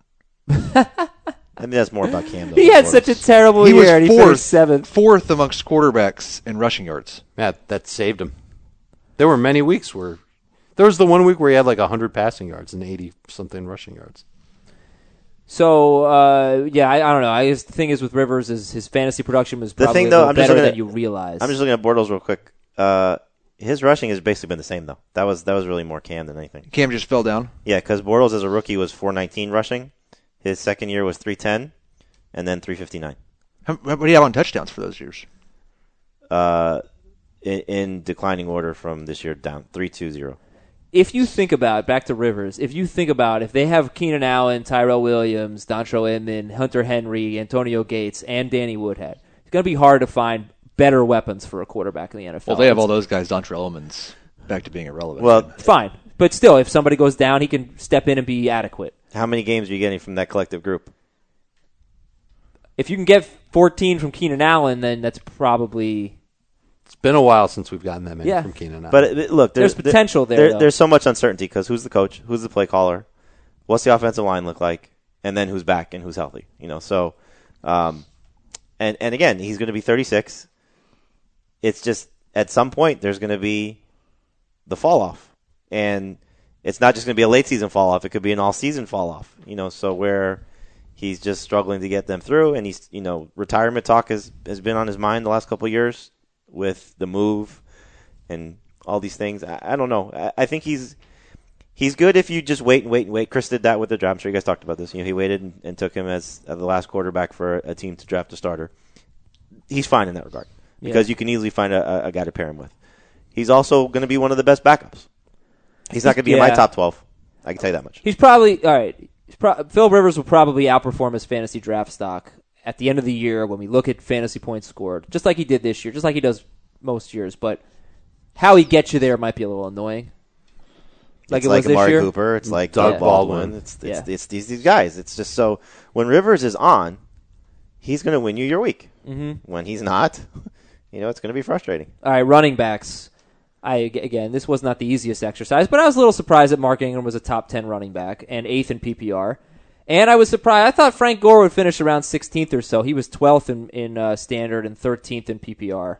I mean, that's more about Cam. He had such a terrible He year, was and he fourth, finished seventh. fourth amongst quarterbacks in rushing yards. Yeah, that saved him. There were many weeks where there was the one week where he had like one hundred passing yards and eighty something rushing yards. So uh, yeah, I, I don't know. I guess the thing is with Rivers is his fantasy production was The probably thing, a though, little I'm just better looking than at- you realize. I'm just looking at Bortles real quick. Uh, his rushing has basically been the same though. That was that was really more Cam than anything. Cam just fell down. Yeah, because Bortles as a rookie was four nineteen rushing. His second year was three ten, and then three fifty-nine. How, what do you have on touchdowns for those years? Uh, in, in declining order from this year down three two zero. If you think about back to Rivers, if you think about if they have Keenan Allen, Tyrell Williams, Dontrell Inman, Hunter Henry, Antonio Gates, and Danny Woodhead, it's going to be hard to find better weapons for a quarterback in the N F L. Well, they have all those guys. Dontrell Owens. back to being irrelevant. Well, Fine. But still, if somebody goes down, he can step in and be adequate. how many games are you getting from that collective group? If you can get fourteen from Keenan Allen, then that's probably... It's been a while since we've gotten that many Yeah. from Keenan Allen. But it, look, There's there- potential there, there though. there's so much uncertainty because who's the coach? Who's the play caller? What's the offensive line look like? And then who's back and who's healthy? You know, so, um, and and again, he's going to be thirty-six. It's just at some point there's going to be the fall off, and it's not just going to be a late season fall off. It could be an all season fall off. You know, so where he's just struggling to get them through, and he's you know retirement talk has has been on his mind the last couple of years with the move and all these things. I, I don't know. I, I think he's he's good if you just wait and wait and wait. Chris did that with the draft. I'm sure you guys talked about this. You know, he waited and, and took him as uh, the last quarterback for a, a team to draft a starter. He's fine in that regard because Yeah. you can easily find a, a guy to pair him with. He's also going to be one of the best backups. He's not going to be in my Yeah. top twelve. I can tell you that much. He's probably... All right. He's pro- Phil Rivers will probably outperform his fantasy draft stock at the end of the year when we look at fantasy points scored, just like he did this year, just like he does most years. But how he gets you there might be a little annoying. Like it's it like was this Amari year. Cooper. It's like Doug Doug Baldwin. Baldwin. It's it's, Yeah. it's these these guys. It's just so when Rivers is on, he's going to win you your week. Mm-hmm. When he's not, you know, it's going to be frustrating. All right, running backs. I again, this was not the easiest exercise, but I was a little surprised that Mark Ingram was a top ten running back and eighth in P P R. And I was surprised. I thought Frank Gore would finish around sixteenth or so. He was twelfth in, in uh, standard and thirteenth in P P R.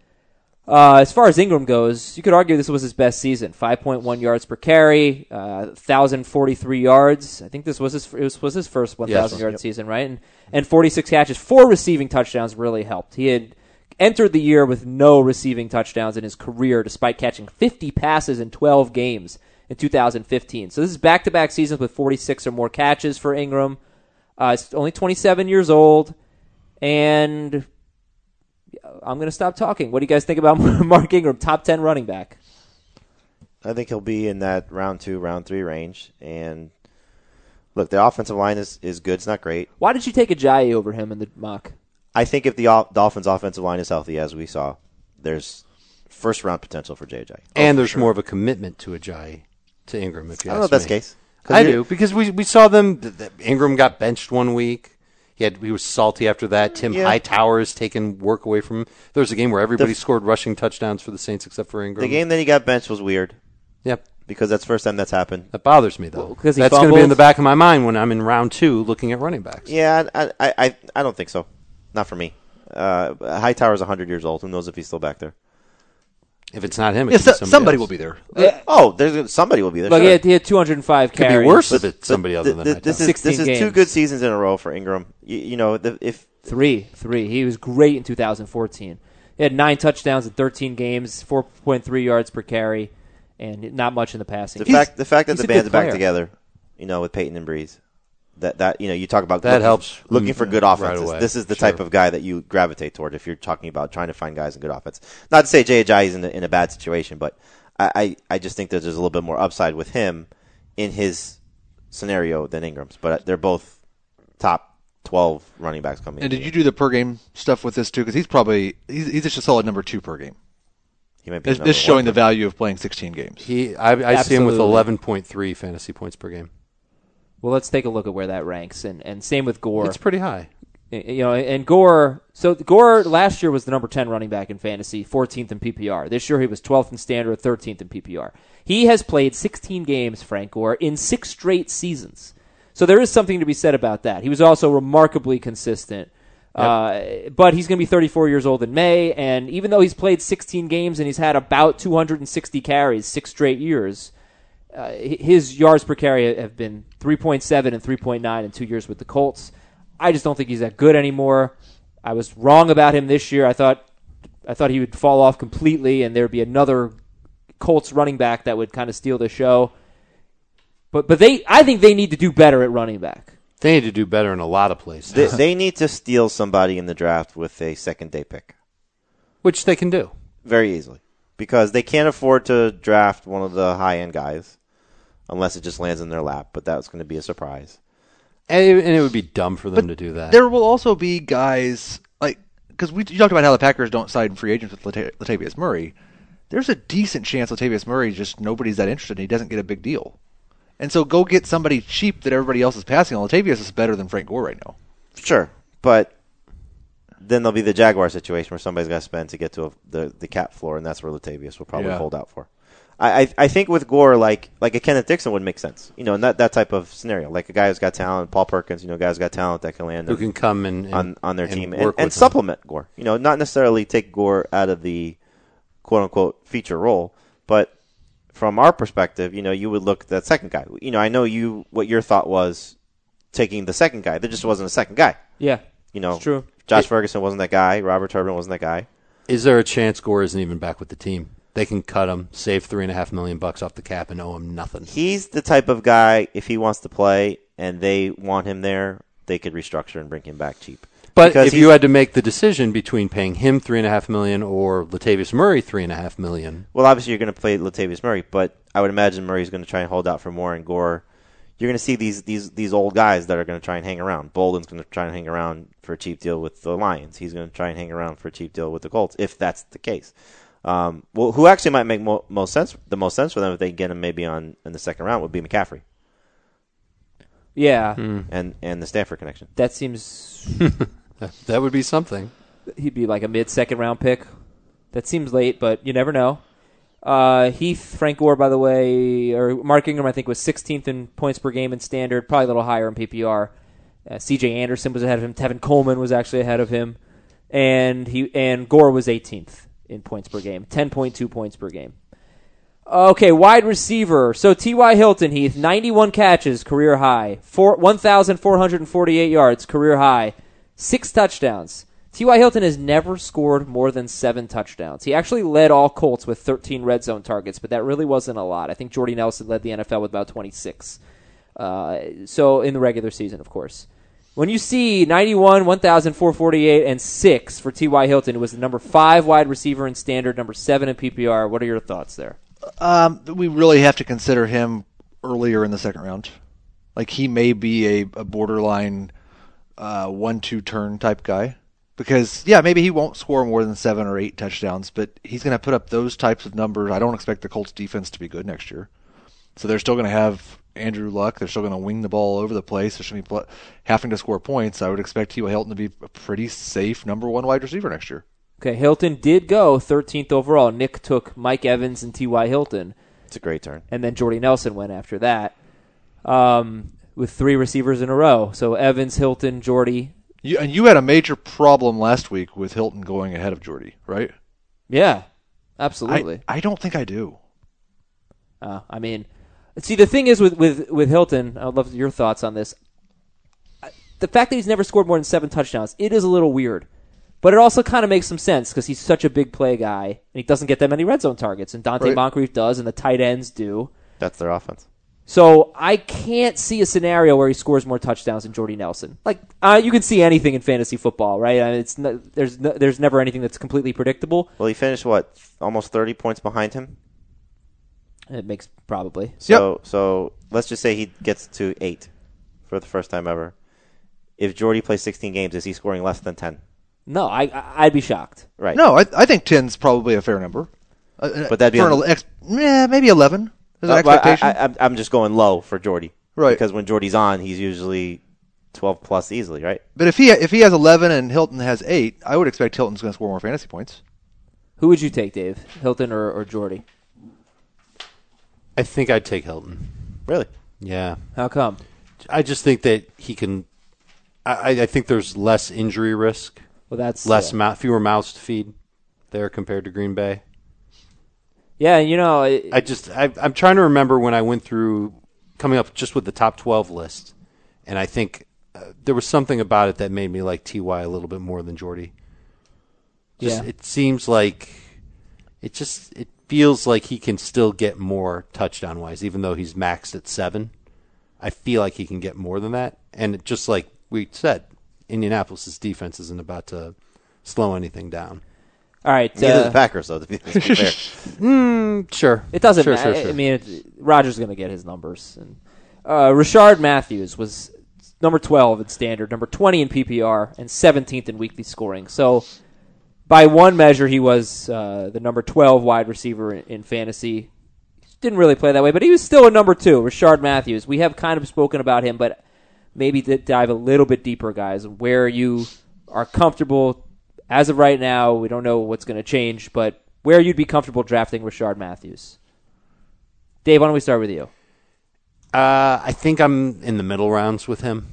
Uh, as far as Ingram goes, you could argue this was his best season. five point one yards per carry, uh, one thousand forty-three yards. I think this was his it was, was his first one thousand Yes. yard Yep. season, right? And and forty-six catches. Four receiving touchdowns really helped. He had entered the year with no receiving touchdowns in his career, despite catching fifty passes in twelve games in two thousand fifteen. So this is back-to-back seasons with forty-six or more catches for Ingram. Uh, he's only twenty-seven years old, and I'm going to stop talking. What do you guys think about Mark Ingram, top ten running back? I think he'll be in that round two, round three range. And look, the offensive line is, is good. It's not great. Why did you take Ajayi over him in the mock? I think if the o- Dolphins' offensive line is healthy, as we saw, there's first round potential for J J. and there's more of a commitment to Ajayi, to Ingram, if you I don't know ask if that's me. the case. 'Cause I you're- do, because we we saw them. th- th- Ingram got benched one week. He had he was salty after that. Tim Yeah. Hightower has taken work away from him. There was a game where everybody The- scored rushing touchdowns for the Saints except for Ingram. The game that he got benched was weird Yep. because that's the first time that's happened. That bothers me, though. Well, 'cause he that's going to be fumbled? in the back of my mind when I'm in round two looking at running backs. Yeah, I I, I, I don't think so. Not for me. Uh, Hightower's one hundred years old. Who knows if he's still back there? If it's not him, it Yeah, could so, be somebody, somebody else. will be there. Yeah. Oh, there's somebody will be there. Look, sure. he, had, he had two hundred five Could carries. be worse if But- it's somebody but other th- than th- Hightower. this is sixteen this is two games. good seasons in a row for Ingram. You, you know, the, if Three, three. He was great in two thousand fourteen. He had nine touchdowns in thirteen games, four point three yards per carry, and not much in the passing. the fact the fact that he's the a good band's back player. together, you know, with Peyton and Breeze, that that you know, you talk about That looking, helps looking for good right offenses. away. This is the Sure. type of guy that you gravitate toward if you're talking about trying to find guys in good offense. Not to say J J is in a, in a bad situation, but I, I I just think that there's a little bit more upside with him in his scenario than Ingram's. But they're both top twelve running backs coming. And in. did you do the per game stuff with this too? Because he's probably he's, he's just a solid number two per game. He might be It's, number it's showing one. the value of playing sixteen games. He, I, I see him with Absolutely. eleven point three fantasy points per game. Well, let's take a look at where that ranks, and, and same with Gore. It's pretty high. You know, and Gore. So Gore last year was the number ten running back in fantasy, fourteenth in P P R. This year he was twelfth in standard, thirteenth in P P R. He has played sixteen games, Frank Gore, in six straight seasons. So there is something to be said about that. He was also remarkably consistent. Yep. Uh, but he's going to be thirty-four years old in May, and even though he's played sixteen games and he's had about two hundred sixty carries six straight years, uh, his yards per carry have been three point seven and three point nine in two years with the Colts. I just don't think he's that good anymore. I was wrong about him this year. I thought I thought he would fall off completely, and there would be another Colts running back that would kind of steal the show. But but they, I think they need to do better at running back. They need to do better in a lot of places, They, they need to steal somebody in the draft with a second day pick. which they can do. Very easily. Because they can't afford to draft one of the high-end guys unless it just lands in their lap, but that's going to be a surprise. And it, and it would be dumb for them But to do that. There will also be guys like because we you talked about how the Packers don't sign free agents with Lata- Latavius Murray. there's a decent chance Latavius Murray just nobody's that interested and he doesn't get a big deal. And so go get somebody cheap that everybody else is passing on. Latavius is better than Frank Gore right now. Sure, but then there'll be the Jaguar situation where somebody's got to spend to get to a, the the cap floor, and that's where Latavius will probably Yeah. hold out for. I, I I think with Gore, like like a Kenneth Dixon would make sense, you know, in that, that type of scenario, like a guy who's got talent, Paul Perkins, you know, a guy who's got talent that can land Who and- can come and, and on on their and team work and, with and them. supplement Gore, you know, not necessarily take Gore out of the quote unquote feature role, but from our perspective, you know, you would look at that second guy. You know, I know you what your thought was taking the second guy. There just wasn't a second guy. Yeah, You know, it's true. Josh It- Ferguson wasn't that guy. Robert Turbin wasn't that guy. Is there a chance Gore isn't even back with the team? They can cut him, save three and a half million bucks off the cap, and owe him nothing. He's the type of guy, if he wants to play and they want him there, they could restructure and bring him back cheap. But Because if he's- you had to make the decision between paying him three and a half million or Latavius Murray three and a half million, Well, obviously you're going to play Latavius Murray, but I would imagine Murray's going to try and hold out for more, and Gore, you're going to see these these these old guys that are going to try and hang around. Bolden's going to try and hang around for a cheap deal with the Lions. He's going to try and hang around for a cheap deal with the Colts, if that's the case. Um, well, who actually might make mo- most sense, the most sense for them if they get him maybe on in the second round would be McCaffrey Yeah, and and the Stanford connection. that seems that would be something. he'd be like a mid-second round pick. That seems late, but you never know. Uh, Heath, Frank Gore, by the way, or Mark Ingram, I think, was sixteenth in points per game in standard, probably a little higher in P P R. Uh, C J Anderson was ahead of him. Tevin Coleman was actually ahead of him, and he and Gore was eighteenth in points per game, ten point two points per game. Okay, wide receiver. So T Y. Hilton, Heath, ninety-one catches, career high. Four, one thousand four hundred forty-eight yards, career high. Six touchdowns. T Y. Hilton has never scored more than seven touchdowns. He actually led all Colts with thirteen red zone targets, but that really wasn't a lot. I think Jordy Nelson led the N F L with about twenty-six. Uh, so in the regular season, of course. When you see ninety-one, one thousand four hundred forty-eight, and six for T Y. Hilton, who was the number five wide receiver in standard, number seven in P P R, what are your thoughts there? Um, we really have to consider him earlier in the second round. Like he may be a, a borderline uh, one-two turn type guy. Because, yeah, maybe he won't score more than seven or eight touchdowns, but he's going to put up those types of numbers. I don't expect the Colts defense to be good next year. So they're still going to have Andrew Luck. They're still going to wing the ball all over the place. They're going to be pl- having to score points. I would expect T Y. Hilton to be a pretty safe number one wide receiver next year. Okay, Hilton did go thirteenth overall. Nick took Mike Evans and T Y. Hilton, It's a great turn. and then Jordy Nelson went after that um, with three receivers in a row. So Evans, Hilton, Jordy. You, and you had a major problem last week with Hilton going ahead of Jordy, right? Yeah, absolutely. I, I don't think I do. Uh, I mean, see, the thing is with, with, with Hilton, I'd love your thoughts on this. I- The fact that he's never scored more than seven touchdowns, it is a little weird. But it also kind of makes some sense because he's such a big play guy, and he doesn't get that many red zone targets. And Dante Right. Moncrief does, and the tight ends do. That's their offense. So I can't see a scenario where he scores more touchdowns than Jordy Nelson. Like uh, you can see anything in fantasy football, right? I mean, it's no, there's no, there's never anything that's completely predictable. Well, he finished, what, almost thirty points behind him? It makes probably. So so let's just say he gets to eight for the first time ever. If Jordy plays sixteen games, is he scoring less than ten? No, I I- I'd be shocked. Right. No, I, I think ten's probably a fair number. Uh, But that'd be for on- an ex- yeah, maybe eleven. Is an Uh, but expectation. I, I, I'm- I'm just going low for Jordy. Right. Because when Jordy's on, he's usually twelve plus easily, right? But if he if he has eleven and Hilton has eight, I would expect Hilton's going to score more fantasy points. Who would you take, Dave? Hilton or, or Jordy? I think I'd take Hilton. Really? Yeah. How come? I just think that he can. I, I think there's less injury risk, Well, that's less yeah. mou- fewer mouths to feed there compared to Green Bay. Yeah, you know, it, I just I, I'm trying to remember when I went through coming up just with the top twelve list, and I think uh, there was something about it that made me like T Y a little bit more than Jordy. Just, Yeah. It seems like it just it feels like he can still get more touchdown wise, even though he's maxed at seven. I feel like he can get more than that, and just like we said, Indianapolis' defense isn't about to slow anything down. all right. Neither uh, the Packers, though, to be, to be fair. Mm, sure, It doesn't Sure, matter. sure, sure. I mean, it, Rodgers going to get his numbers. And uh, Rashard Matthews was number twelve in standard, number twenty in P P R, and seventeenth in weekly scoring. So by one measure, he was uh, the number twelve wide receiver in, in fantasy. Didn't really play that way, but he was still a number two, Rashard Matthews. We have kind of spoken about him, but maybe to dive a little bit deeper, guys, where you are comfortable. As of right now, we don't know what's going to change, but where you'd be comfortable drafting Rashard Matthews. Dave, why don't we start with you? Uh, I think I'm in the middle rounds with him.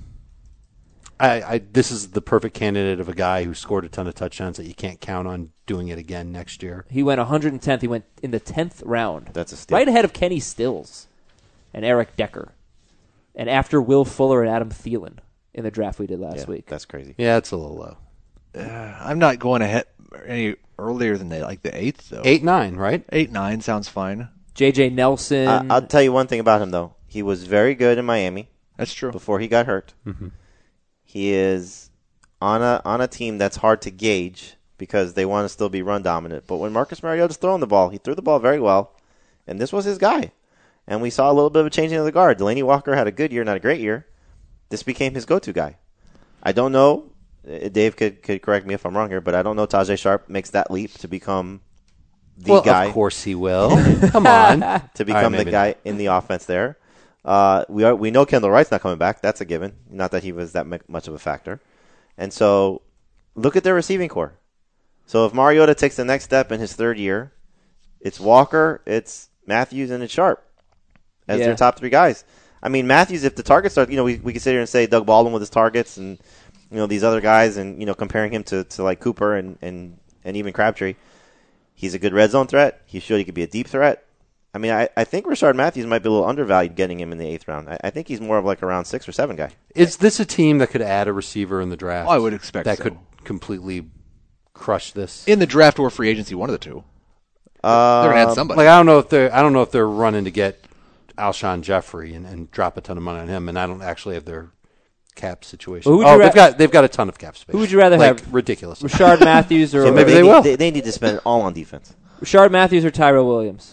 I, I this is the perfect candidate of a guy who scored a ton of touchdowns that you can't count on doing it again next year. He went one hundred tenth. He went in the tenth round. That's a steal. Right ahead of Kenny Stills and Eric Decker. And after Will Fuller and Adam Thielen in the draft we did last Yeah, week. That's crazy. Yeah, it's a little low. Uh, I'm not going ahead any earlier than that, like the eighth, though. Eight, nine, right? Eight, nine sounds fine. J J Nelson. I, I'll tell you one thing about him, though. He was very good in Miami That's true. before he got hurt. Mm-hmm. He is on a on a team that's hard to gauge because they want to still be run dominant. But when Marcus Mariota's throwing the ball, he threw the ball very well, and this was his guy. And we saw a little bit of a changing of the guard. Delaney Walker had a good year, not a great year. This became his go-to guy. I don't know. Dave could, could correct me if I'm wrong here, but I don't know Tajay Sharp makes that leap to become the well, guy. Of course he will. Come on. To become right, the guy in the offense there. Uh, we are we know Kendall Wright's not coming back. That's a given. Not that he was that much of a factor. And so look at their receiving core. So if Mariota takes the next step in his third year, it's Walker, it's Matthews, and it's Sharp as Yeah. their top three guys. I mean, Matthews, if the targets start, you know, we, we can sit here and say Doug Baldwin with his targets and, you know, these other guys and, you know, comparing him to, to like Cooper and, and, and even Crabtree. He's a good red zone threat. He showed he could be a deep threat. I mean, I, I think Rashard Matthews might be a little undervalued getting him in the eighth round. I, I think he's more of like a round six or seven guy. Is this a team that could add a receiver in the draft? Oh, I would expect that so. could completely crush this. In the draft or free agency, one of the two. Uh, They're going to add somebody. Like I don't know if they're I don't know if they're running to get Alshon Jeffrey and, and drop a ton of money on him, and I don't actually have their cap situation. Well, who would oh, you they've ra- got they've got a ton of cap space. Who would you rather like, have? Ridiculous. Rashard Matthews or So maybe they, they need, will. They, they need to spend it all on defense. Rashard Matthews or Tyrell Williams?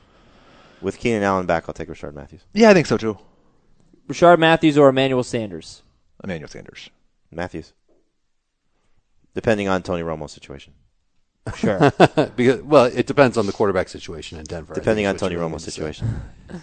With Keenan Allen back, I'll take Rashard Matthews. Yeah, I think so, too. Rashard Matthews or Emmanuel Sanders? Emmanuel Sanders. Matthews. Depending on Tony Romo's situation. Sure. because well, it depends on the quarterback situation in Denver. Depending I on think is what Tony you really Romo's mean to say. situation.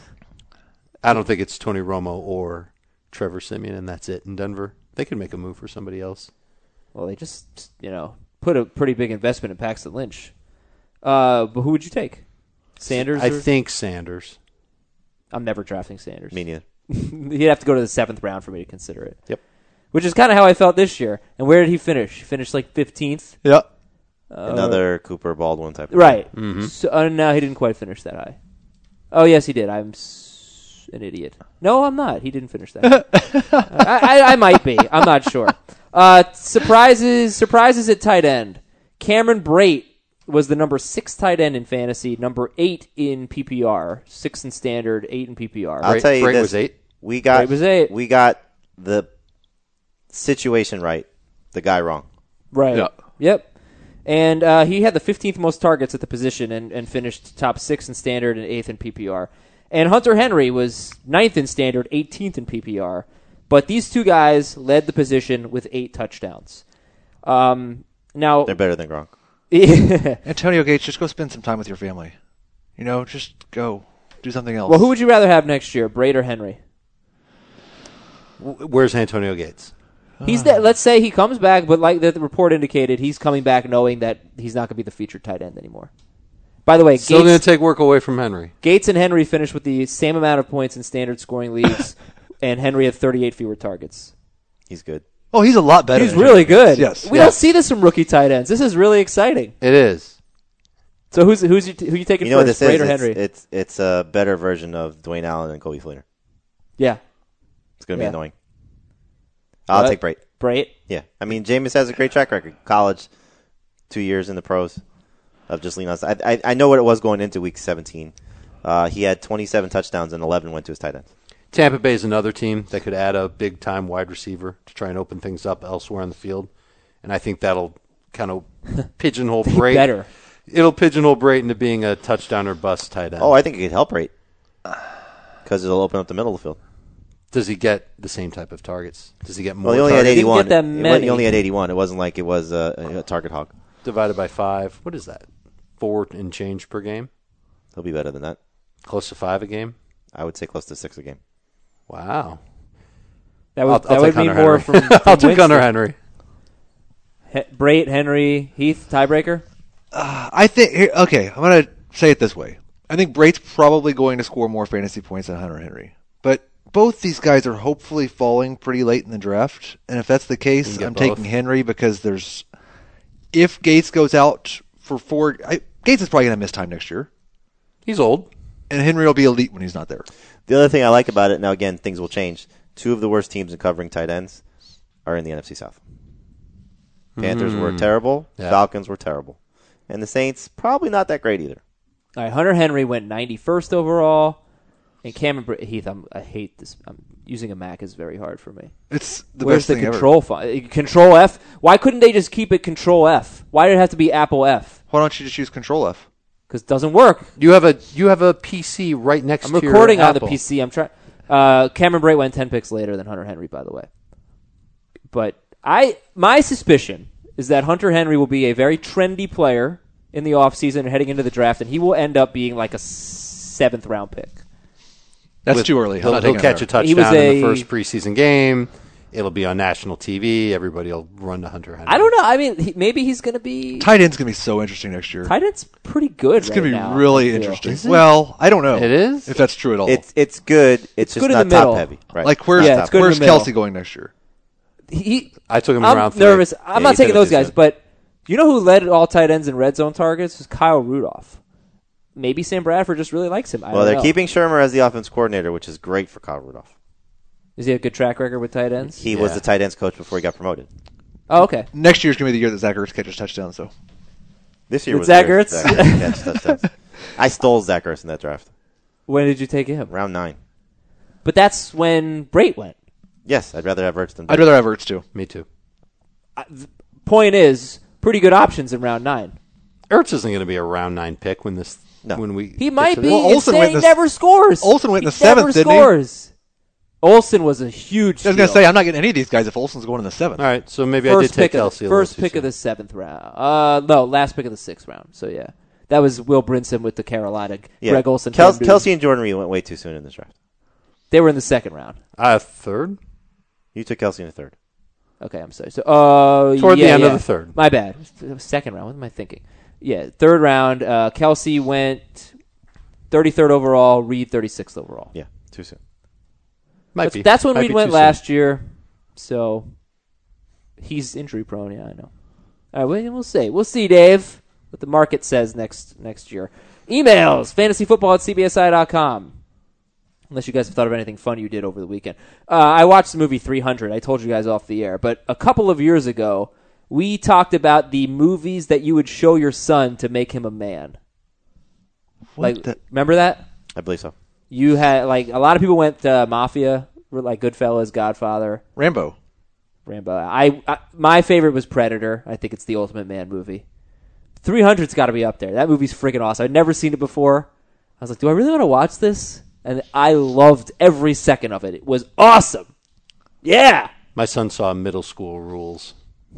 I don't think it's Tony Romo or Trevor Siemian, and that's it in Denver. They could make a move for somebody else. Well, they just, you know, put a pretty big investment in Paxton Lynch. Uh, but who would you take? Sanders? I or? think Sanders. I'm never drafting Sanders. Me neither. He'd have to go to the seventh round for me to consider it. Yep. Which is kind of how I felt this year. And where did he finish? He finished like fifteenth. Yep. Uh, Another Cooper Baldwin type of Right. Mm-hmm. So, uh, no, he didn't quite finish that high. Oh, yes, he did. I'm s- an idiot. No, I'm not. He didn't finish that high. I, I, I might be. I'm not sure. Uh, surprises, surprises at tight end. Cameron Brate was the number six tight end in fantasy, number eight in P P R, six in standard, eight in P P R. I'll Brate- tell you Brate this. was eight? We got Brate was eight. We got the situation right. The guy wrong. Right. Yeah. Yep. And uh, he had the fifteenth most targets at the position and, and finished top six in standard and eighth in P P R. And Hunter Henry was ninth in standard, eighteenth in P P R. But these two guys led the position with eight touchdowns. Um, now, They're better than Gronk. Antonio Gates, just go spend some time with your family. You know, just go. Do something else. well, who would you rather have next year, Brate or Henry? W- Where's Antonio Gates? He's the, let's say he comes back, but like the report indicated, he's coming back knowing that he's not going to be the featured tight end anymore. By the way, Still going to Gates, take work away from Henry. Gates and Henry finished with the same amount of points in standard scoring leagues, and Henry had thirty-eight fewer targets. He's good. Oh, he's a lot better. He's than really Antonio good. Gates. Yes. We Yeah. don't see this from rookie tight ends. This is really exciting. It is. So who's who's you, who you taking You know what first, this Brate is? or It's, Henry? it's it's a better version of Dwayne Allen and Kobe Fleener. yeah, It's going to Yeah. be annoying. I'll What? take Brate. Brate. Yeah. I mean, Jameis has a great track record. College, two years in the pros of just lean on. I, I, I know what it was going into week seventeen. Uh, he had twenty-seven touchdowns and eleven went to his tight ends. Tampa Bay is another team that could add a big-time wide receiver to try and open things up elsewhere on the field. And I think that'll kind of pigeonhole Brate. Better. It'll pigeonhole Brate into being a touchdown or bust tight end. Oh, I think it could help Brate because it'll open up the middle of the field. Does he get the same type of targets? Does he get more Well, he only had targets? Didn't eighty-one. get that He wa- many. He only had eighty-one. It wasn't like it was a, a target hog. divided by five. What is that? Four and change per game? He'll be better than that. Close to five a game? I would say close to six a game. Wow. That would, I'll, that I'll would take be Hunter more Henry. from, from I'll take Winston. Hunter Henry. He- Brait, Henry, Heath, tiebreaker? I think here- okay. I'm gonna say it this way. I think Brait's probably going to score more fantasy points than Hunter Henry, but both these guys are hopefully falling pretty late in the draft. And if that's the You case, can get I'm both. taking Henry because there's if Gates goes out for four, I, Gates is probably gonna miss time next year, He's old. and Henry will be elite when he's not there. The other thing I like about it, now again, things will change. Two of the worst teams in covering tight ends are in the N F C South. Panthers were terrible. Yeah. Falcons were terrible. And the Saints, probably not that great either. All right, Hunter Henry went ninety-first overall. And Cameron Bra- Heath, I'm, I hate this. I'm, using a Mac is very hard for me. It's the Where's best the thing control font? Control F? Why couldn't they just keep it Control F? Why did it have to be Apple F? ever. Why don't you just use Control F? Because it doesn't work. You have a you have a P C right next I'm to your recording on the Apple. P C. I'm trying. Uh, Cameron Brait went ten picks later than Hunter Henry, by the way. But I, my suspicion is that Hunter Henry will be a very trendy player in the offseason and heading into the draft, and he will end up being like a seventh round pick. That's With- too early. I'm He'll, not he'll taking catch a Hunter. He was touchdown in a- the first preseason game. It'll be on national T V. Everybody will run to Hunter Henry. I don't know. I mean, he, maybe he's going to be. Tight end's gonna be so interesting next year. Tight end's pretty good. It's gonna right be now, really I feel. interesting. Is it? Well, I don't know. It is? if that's true at all. It's it's good. It's, just good in not the middle. top heavy. Right. like where's Yeah, it's good in where's the middle. Kelsey going next year? He, I took him in I'm round three. nervous. I'm Yeah, not you taking took those him guys, too. but you know who led all tight ends in red zone targets? Was Kyle Rudolph. Maybe Sam Bradford just really likes him. I well, don't they're know. keeping Shermer as the offense coordinator, which is great for Kyle Rudolph. Is he a good track record with tight ends? He was Yeah. the tight ends coach before he got promoted. Oh, okay. Next year's gonna be the year that Zach Ertz catches touchdowns. So This year With was Zach weird. Ertz? Zach Ertz catch touchdowns. I stole Zach Ertz in that draft. When did you take him? Round nine. But that's when Brait went. Yes, I'd rather have Ertz than I'd rather have Ertz too. Me too. Point is, pretty good options in round nine. Ertz isn't going to be a round nine pick when this No. when we He get might to be. this. Well, Olsen insane. went He in the- never scores. Olsen went in he the seventh, never didn't he? scores. Olsen was a huge. I was gonna steal. say I'm not getting any of these guys if Olsen's going in the seventh. All right, so maybe I first did take pick of Kelsey. the, a little first too pick soon. of the seventh round. Uh, no, last pick of the sixth round. So yeah, that was Will Brinson with the Carolina. Yeah. Greg Olsen. Kels- Cam Newton. Kelsey and Jordan Reed went way too soon in this draft. They were in the second round. Uh, third. You took Kelsey in the third. Okay, I'm sorry. So, uh, Toward the yeah, end of yeah. the third. My bad. Second round. What am I thinking? Yeah, third round. Uh, Kelsey went thirty-third overall. Reed thirty-sixth overall. Yeah, too soon. Might That's, be. that's when Might Reed be went too soon. last year. So he's injury prone. Yeah, I know. All right, well, we'll see. We'll see, Dave, what the market says next next year. Emails, fantasyfootball at c b s i dot com. Unless you guys have thought of anything fun you did over the weekend. Uh, I watched the movie three hundred. I told you guys off the air. But a couple of years ago, we talked about the movies that you would show your son to make him a man. Like, the- remember that? I believe so. You had, like, a lot of people went uh, Mafia, like Goodfellas, Godfather, Rambo. Rambo. I, I My favorite was Predator. I think it's the ultimate man movie. three hundred's got to be up there. That movie's freaking awesome. I'd never seen it before. I was like, do I really want to watch this? And I loved every second of it. It was awesome. Yeah. My son saw Middle School Rules.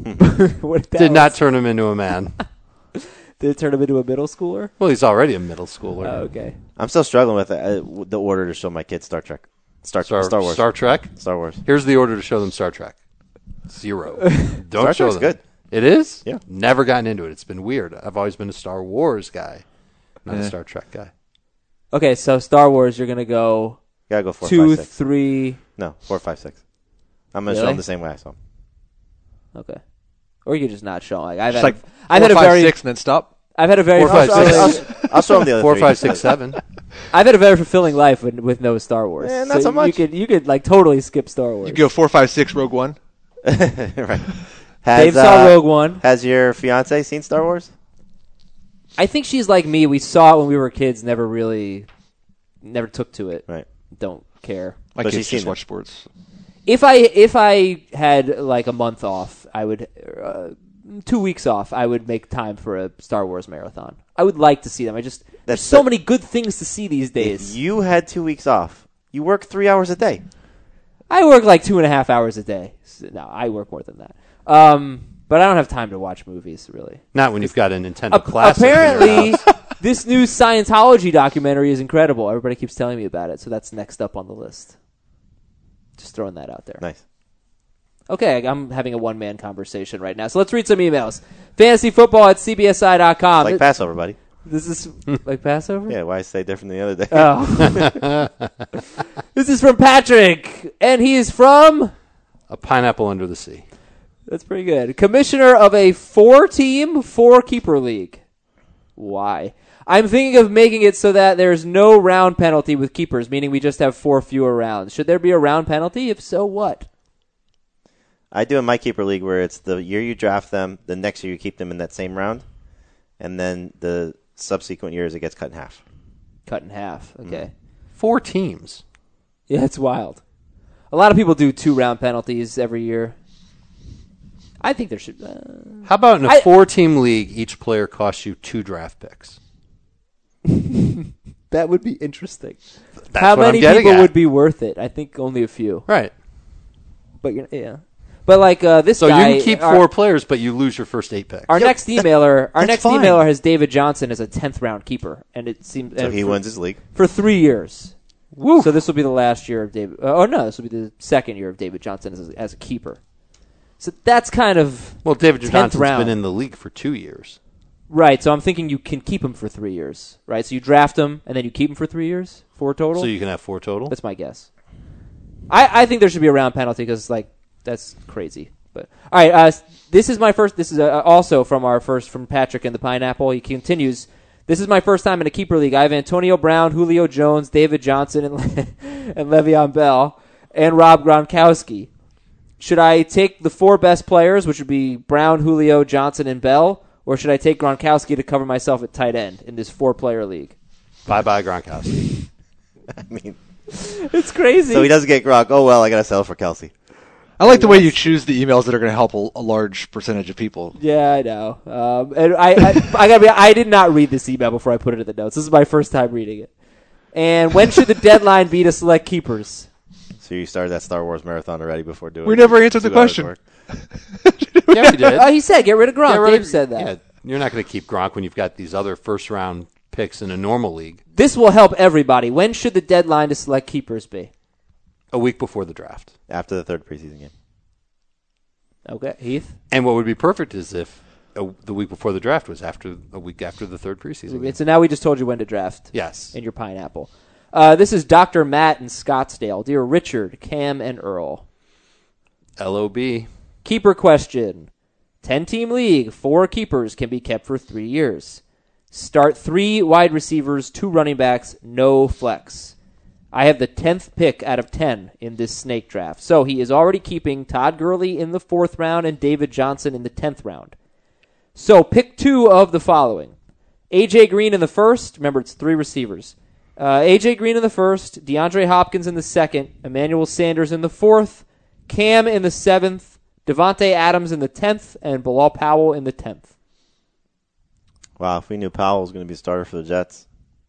What that Did not was- turn him into a man. Did it turn him into a middle schooler? Well, he's already a middle schooler. Oh, okay. I'm still struggling with uh, the order to show my kids Star Trek. Star, Star, Star Wars. Star Trek. Star Wars. Here's the order to show them Star Trek. Zero. Don't Star show Trek's them. good. It is? Yeah. Never gotten into it. It's been weird. I've always been a Star Wars guy, not a Yeah. Star Trek guy. Okay, so Star Wars, you're going to go Gotta go four, two, five, six. three. No, four, five, six. I'm gonna show Really? them the same way I saw them. Okay. Or you could just not show. Like, I've Just had, like a, I've had four, a five, very, six, and then stop. I've had a very, Four, five, I'll, six. I'll, I'll show them the other Four, three. five, six, seven. I've had a very fulfilling life with, with no Star Wars. Eh, not so much. You could, you could like totally skip Star Wars. You go four, five, six, Rogue One. right. Has, Dave saw uh, Rogue One. Has your fiance seen Star Wars? I think she's like me. We saw it when we were kids. Never really, never took to it. Right. Don't care. My But kids she's seen just it. watch sports. If I if I had like a month off, I would uh, two weeks off. I would make time for a Star Wars marathon. I would like to see them. I just there's That's so the- many good things to see these If days. you had two weeks off, you work three hours a day. I work like two and a half hours a day. No, I work more than that. Um, But I don't have time to watch movies, really. Not when you've got a Nintendo A- Classic. in your apparently, house. this new Scientology documentary is incredible. Everybody keeps telling me about it, so that's next up on the list. Just throwing that out there. Nice. Okay, I'm having a one-man conversation right now. So let's read some emails. Fantasy football at C B S I dot com. Like Passover, buddy. This is like Passover? Yeah, why say different than the other day? Oh. This is from Patrick, and he is from... A pineapple under the sea. That's pretty good. Commissioner of a four-team, four-keeper league. Why? I'm thinking of making it so that there's no round penalty with keepers, meaning we just have four fewer rounds. Should there be a round penalty? If so, what? I do a my keeper league where it's the year you draft them, the next year you keep them in that same round, and then the subsequent years it gets cut in half. Cut in half. Okay. Four teams. Yeah, it's wild. A lot of people do two-round penalties every year. I think there should... Uh, How about in a I- four-team league, each player costs you two draft picks? that would be interesting. That's How what I'm many getting people at. would be worth it? I think only a few. Right. But you're- yeah. But like uh, this So guy... you can keep our- four players, but you lose your first eight picks. Our next emailer, our that's next fine. emailer has David Johnson as a tenth round keeper, and it seems So and he for, wins his league. for three years. Woo. So this will be the last year of David. Uh, oh no, this will be the second year of David Johnson as a, as a keeper. So that's kind of Well, David tenth Johnson's round. been in the league for two years. right. So I'm thinking you can keep him for three years, right? So you draft him and then you keep him for three years, four total. So you can have four total? That's my guess. I, I think there should be a round penalty because like that's crazy. But all right, uh, this is my first. This is uh, also from our first from Patrick and the Pineapple. He continues. This is my first time in a keeper league. I have Antonio Brown, Julio Jones, David Johnson, and, and Le'Veon Bell, and Rob Gronkowski. Should I take the four best players, which would be Brown, Julio, Johnson, and Bell, or should I take Gronkowski to cover myself at tight end in this four-player league? Bye-bye, Gronkowski. I mean, It's crazy. so he doesn't get Gronk. Oh, well, I got to sell for Kelsey. I like the way you choose the emails that are going to help a, a large percentage of people. Yeah, I know. Um, and I, I, I gotta be. I did not read this email before I put it in the notes. This is my first time reading it. And when should the deadline be to select keepers? So you started that Star Wars marathon already before doing We it. never answered the Two hours question. work. Yeah, we did. Uh, he said, "Get rid of Gronk." Yeah, right. Dave said that. Yeah, you're not going to keep Gronk when you've got these other first-round picks in a normal league This will help everybody. When should the deadline to select keepers be? a week before the draft. After the third preseason game. Okay, Heath. And what would be perfect is if a, the week before the draft was after a week after the third preseason game. So now we just told you when to draft. Yes. In your pineapple. Uh, this is Doctor Matt in Scottsdale. Dear Richard, Cam, and Earl. L O B. Keeper question. ten-team league, four keepers can be kept for three years. Start three wide receivers, two running backs, no flex. I have the tenth pick out of ten in this snake draft. So he is already keeping Todd Gurley in the fourth round and David Johnson in the tenth round. So pick two of the following. A J. Green in the first. Remember, it's three receivers. Uh, A J. Green in the first. DeAndre Hopkins in the second. Emmanuel Sanders in the fourth. Cam in the seventh. Devontae Adams in the tenth. And Bilal Powell in the tenth. Wow, if we knew Powell was going to be a starter for the Jets,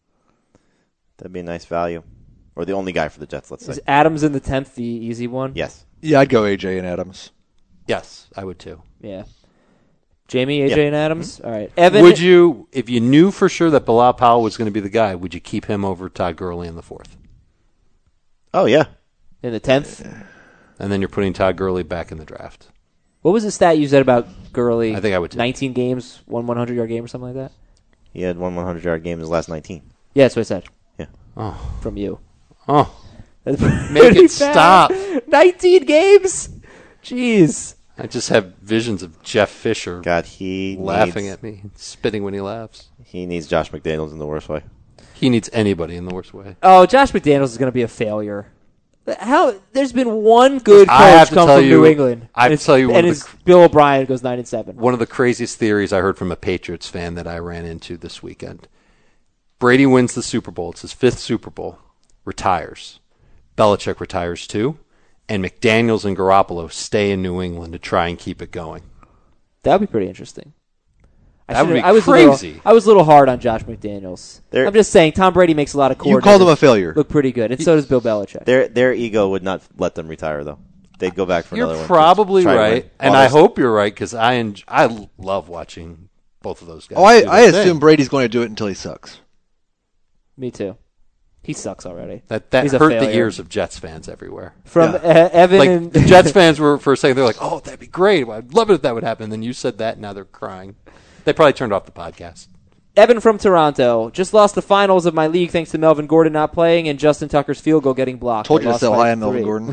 that'd be a nice value. Or the only guy for the Jets, let's say. Is Adams in the tenth the easy one? Yes. Yeah, I'd go A J and Adams. Yes, I would too. Yeah. Jamie, A J, Yeah. and Adams? Mm-hmm. All right. Evan. Would you, if you knew for sure that Bilal Powell was going to be the guy, would you keep him over Todd Gurley in the fourth? Oh, yeah. In the tenth? And then you're putting Todd Gurley back in the draft. What was the stat you said about Gurley? I think I would too. nineteen games, one hundred-yard game or something like that? He had one hundred-yard game in his last nineteen. Yeah, that's what I said. Yeah. Oh, From you. oh, That's make pretty it bad. stop! nineteen games? Jeez. I just have visions of Jeff Fisher God, he laughing needs, at me, spitting when he laughs. He needs Josh McDaniels in the worst way. He needs anybody in the worst way. Oh, Josh McDaniels is going to be a failure. How? There's been one good I have coach to come tell from you- New England. I have And to tell you it's- one and of it's the- Bill O'Brien goes nine and seven. One of the craziest theories I heard from a Patriots fan that I ran into this weekend. Brady wins the Super Bowl. It's his fifth Super Bowl. Retires. Belichick retires too. And McDaniels and Garoppolo stay in New England to try and keep it going. That would be pretty interesting. I That would should've- be I was A crazy. little, I was a little hard on Josh McDaniels. There- I'm just saying, Tom Brady makes a lot of coordinators You called him a failure. look pretty good, and so does Bill Belichick. Their their ego would not let them retire, though. they'd go back for You're another one. probably Try to right, win. and All I those- hope you're right because I en- I love watching both of those guys. Oh, I, do I their assume thing. Brady's going to do it until he sucks. Me too. He sucks already. that that He's a hurt the failure. ears of Jets fans everywhere. From Yeah. uh, Evan Like and the Jets fans were for a second, they're like, "Oh, that'd be great! I'd love it if that would happen." Then you said that, and now they're crying. They probably turned off the podcast. Evan from Toronto just lost the finals of my league thanks to Melvin Gordon not playing and Justin Tucker's field goal getting blocked. Told I you to lost sell by high on Melvin three. Gordon.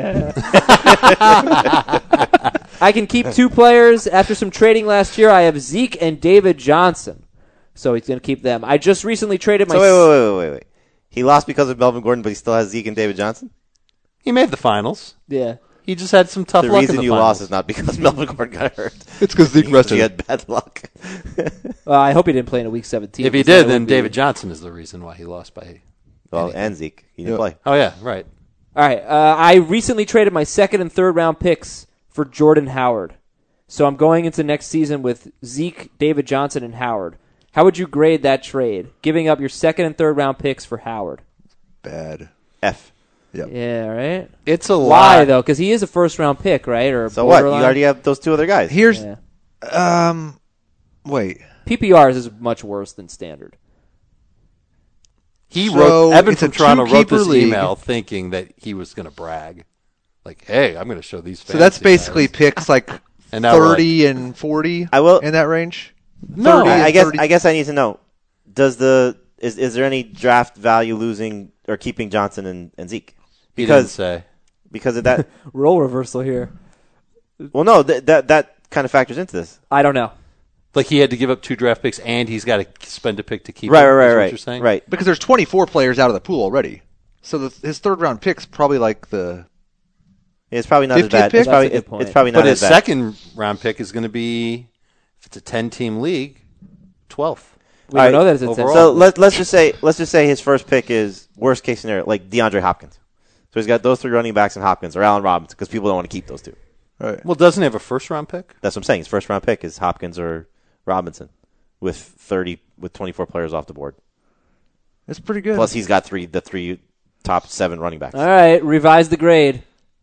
I can keep two players. After some trading last year, I have Zeke and David Johnson. So he's going to keep them. I just recently traded my... So wait, wait, wait, wait, wait, wait. He lost because of Melvin Gordon, but he still has Zeke and David Johnson? He made the finals. Yeah. He just had some tough The luck reason in the you finals. lost is not because Melvin Gordon got hurt. It's because Zeke He rested. had bad luck. Well, I hope he didn't play in a week seventeen. If he because that did, then would be- David Johnson is the reason why he lost by. Well, and Zeke. He didn't Yeah. play. Oh yeah, right. All right. Uh, I recently traded my second and third round picks for Jordan Howard. So I'm going into next season with Zeke, David Johnson, and Howard. How would you grade that trade? Giving up your second and third round picks for Howard. Bad. F. Yep. Yeah, right? It's a Why, lot. though? Because he is a first round pick, right? Or So what? You borderline? already have those two other guys. Here's Yeah. um, wait. P P Rs is much worse than standard. He So, wrote. Evan it's from a Toronto wrote two-keeper this league. email thinking that he was going to brag, like, "Hey, I'm going to show these." So that's fantasy basically guys." picks like And now we're thirty and forty. I will- in that range. No, thirty I, I and guess. thirty. I guess I need to know. Does the is is there any draft value losing or keeping Johnson and, and Zeke? He didn't Because say. because of that. Role reversal here. Well, no, th- that that kind of factors into this. I don't know. Like he had to give up two draft picks, and he's got to spend a pick to keep. Right, him, right, is what right, You're saying? right. Because there's twenty-four players out of the pool already. So the, his third round pick's probably like the It's probably not as fiftieth bad. pick? It's probably That's a good it- point. it's probably not But as his bad. second round pick is going to be, if it's a ten-team league, twelfth. We All don't right, know that it's a overall. So let let's just say let's just say his first pick is worst case scenario like DeAndre Hopkins. So he's got those three running backs and Hopkins or Allen Robinson because people don't want to keep those two. right. Well, doesn't he have a first round pick? That's what I'm saying. His first round pick is Hopkins or Robinson with thirty with twenty-four players off the board. It's pretty good. Plus he's got three the three top seven running backs. All right, revise the grade.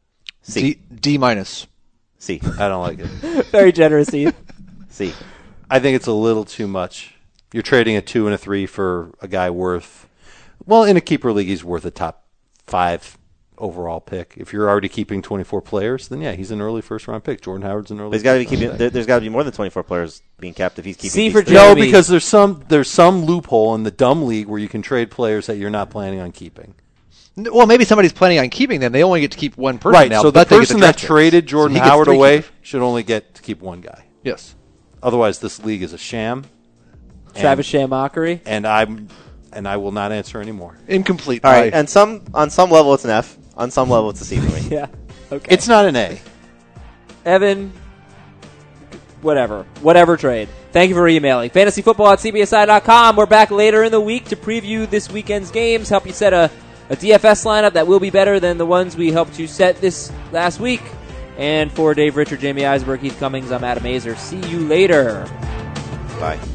C D, D minus. C I don't like it. Very generous, Steve. C. I think it's a little too much. You're trading a two and a three for a guy worth, well, in a keeper league, he's worth a top five overall pick. If you're already keeping twenty-four players, then yeah, he's an early first round pick. Jordan Howard's an early. But he's got to be first round keeping. pick. There, there's got to be more than twenty-four players being capped if he's keeping. C these for three. Joe. No, Jeremy. because there's some there's some loophole in the dumb league where you can trade players that you're not planning on keeping. N- Well, maybe somebody's planning on keeping them. They only get to keep one person Right. now. So the but they get person draft that picks. traded So Jordan he gets Howard three away keepers. should only get to keep one guy. Yes. Otherwise, this league is a sham. Travis Shamockery. And I'm and I will not answer anymore. Incomplete. All right, I- and some on some level it's an F. On some level it's a C for me. Yeah. Okay. It's not an A. Evan, whatever. Whatever trade. Thank you for emailing. Fantasy football at C B S I dot com. We're back later in the week to preview this weekend's games, help you set a, a D F S lineup that will be better than the ones we helped you set this last week. And for Dave Richard, Jamie Eisenberg, Keith Cummings, I'm Adam Azer. See you later. Bye.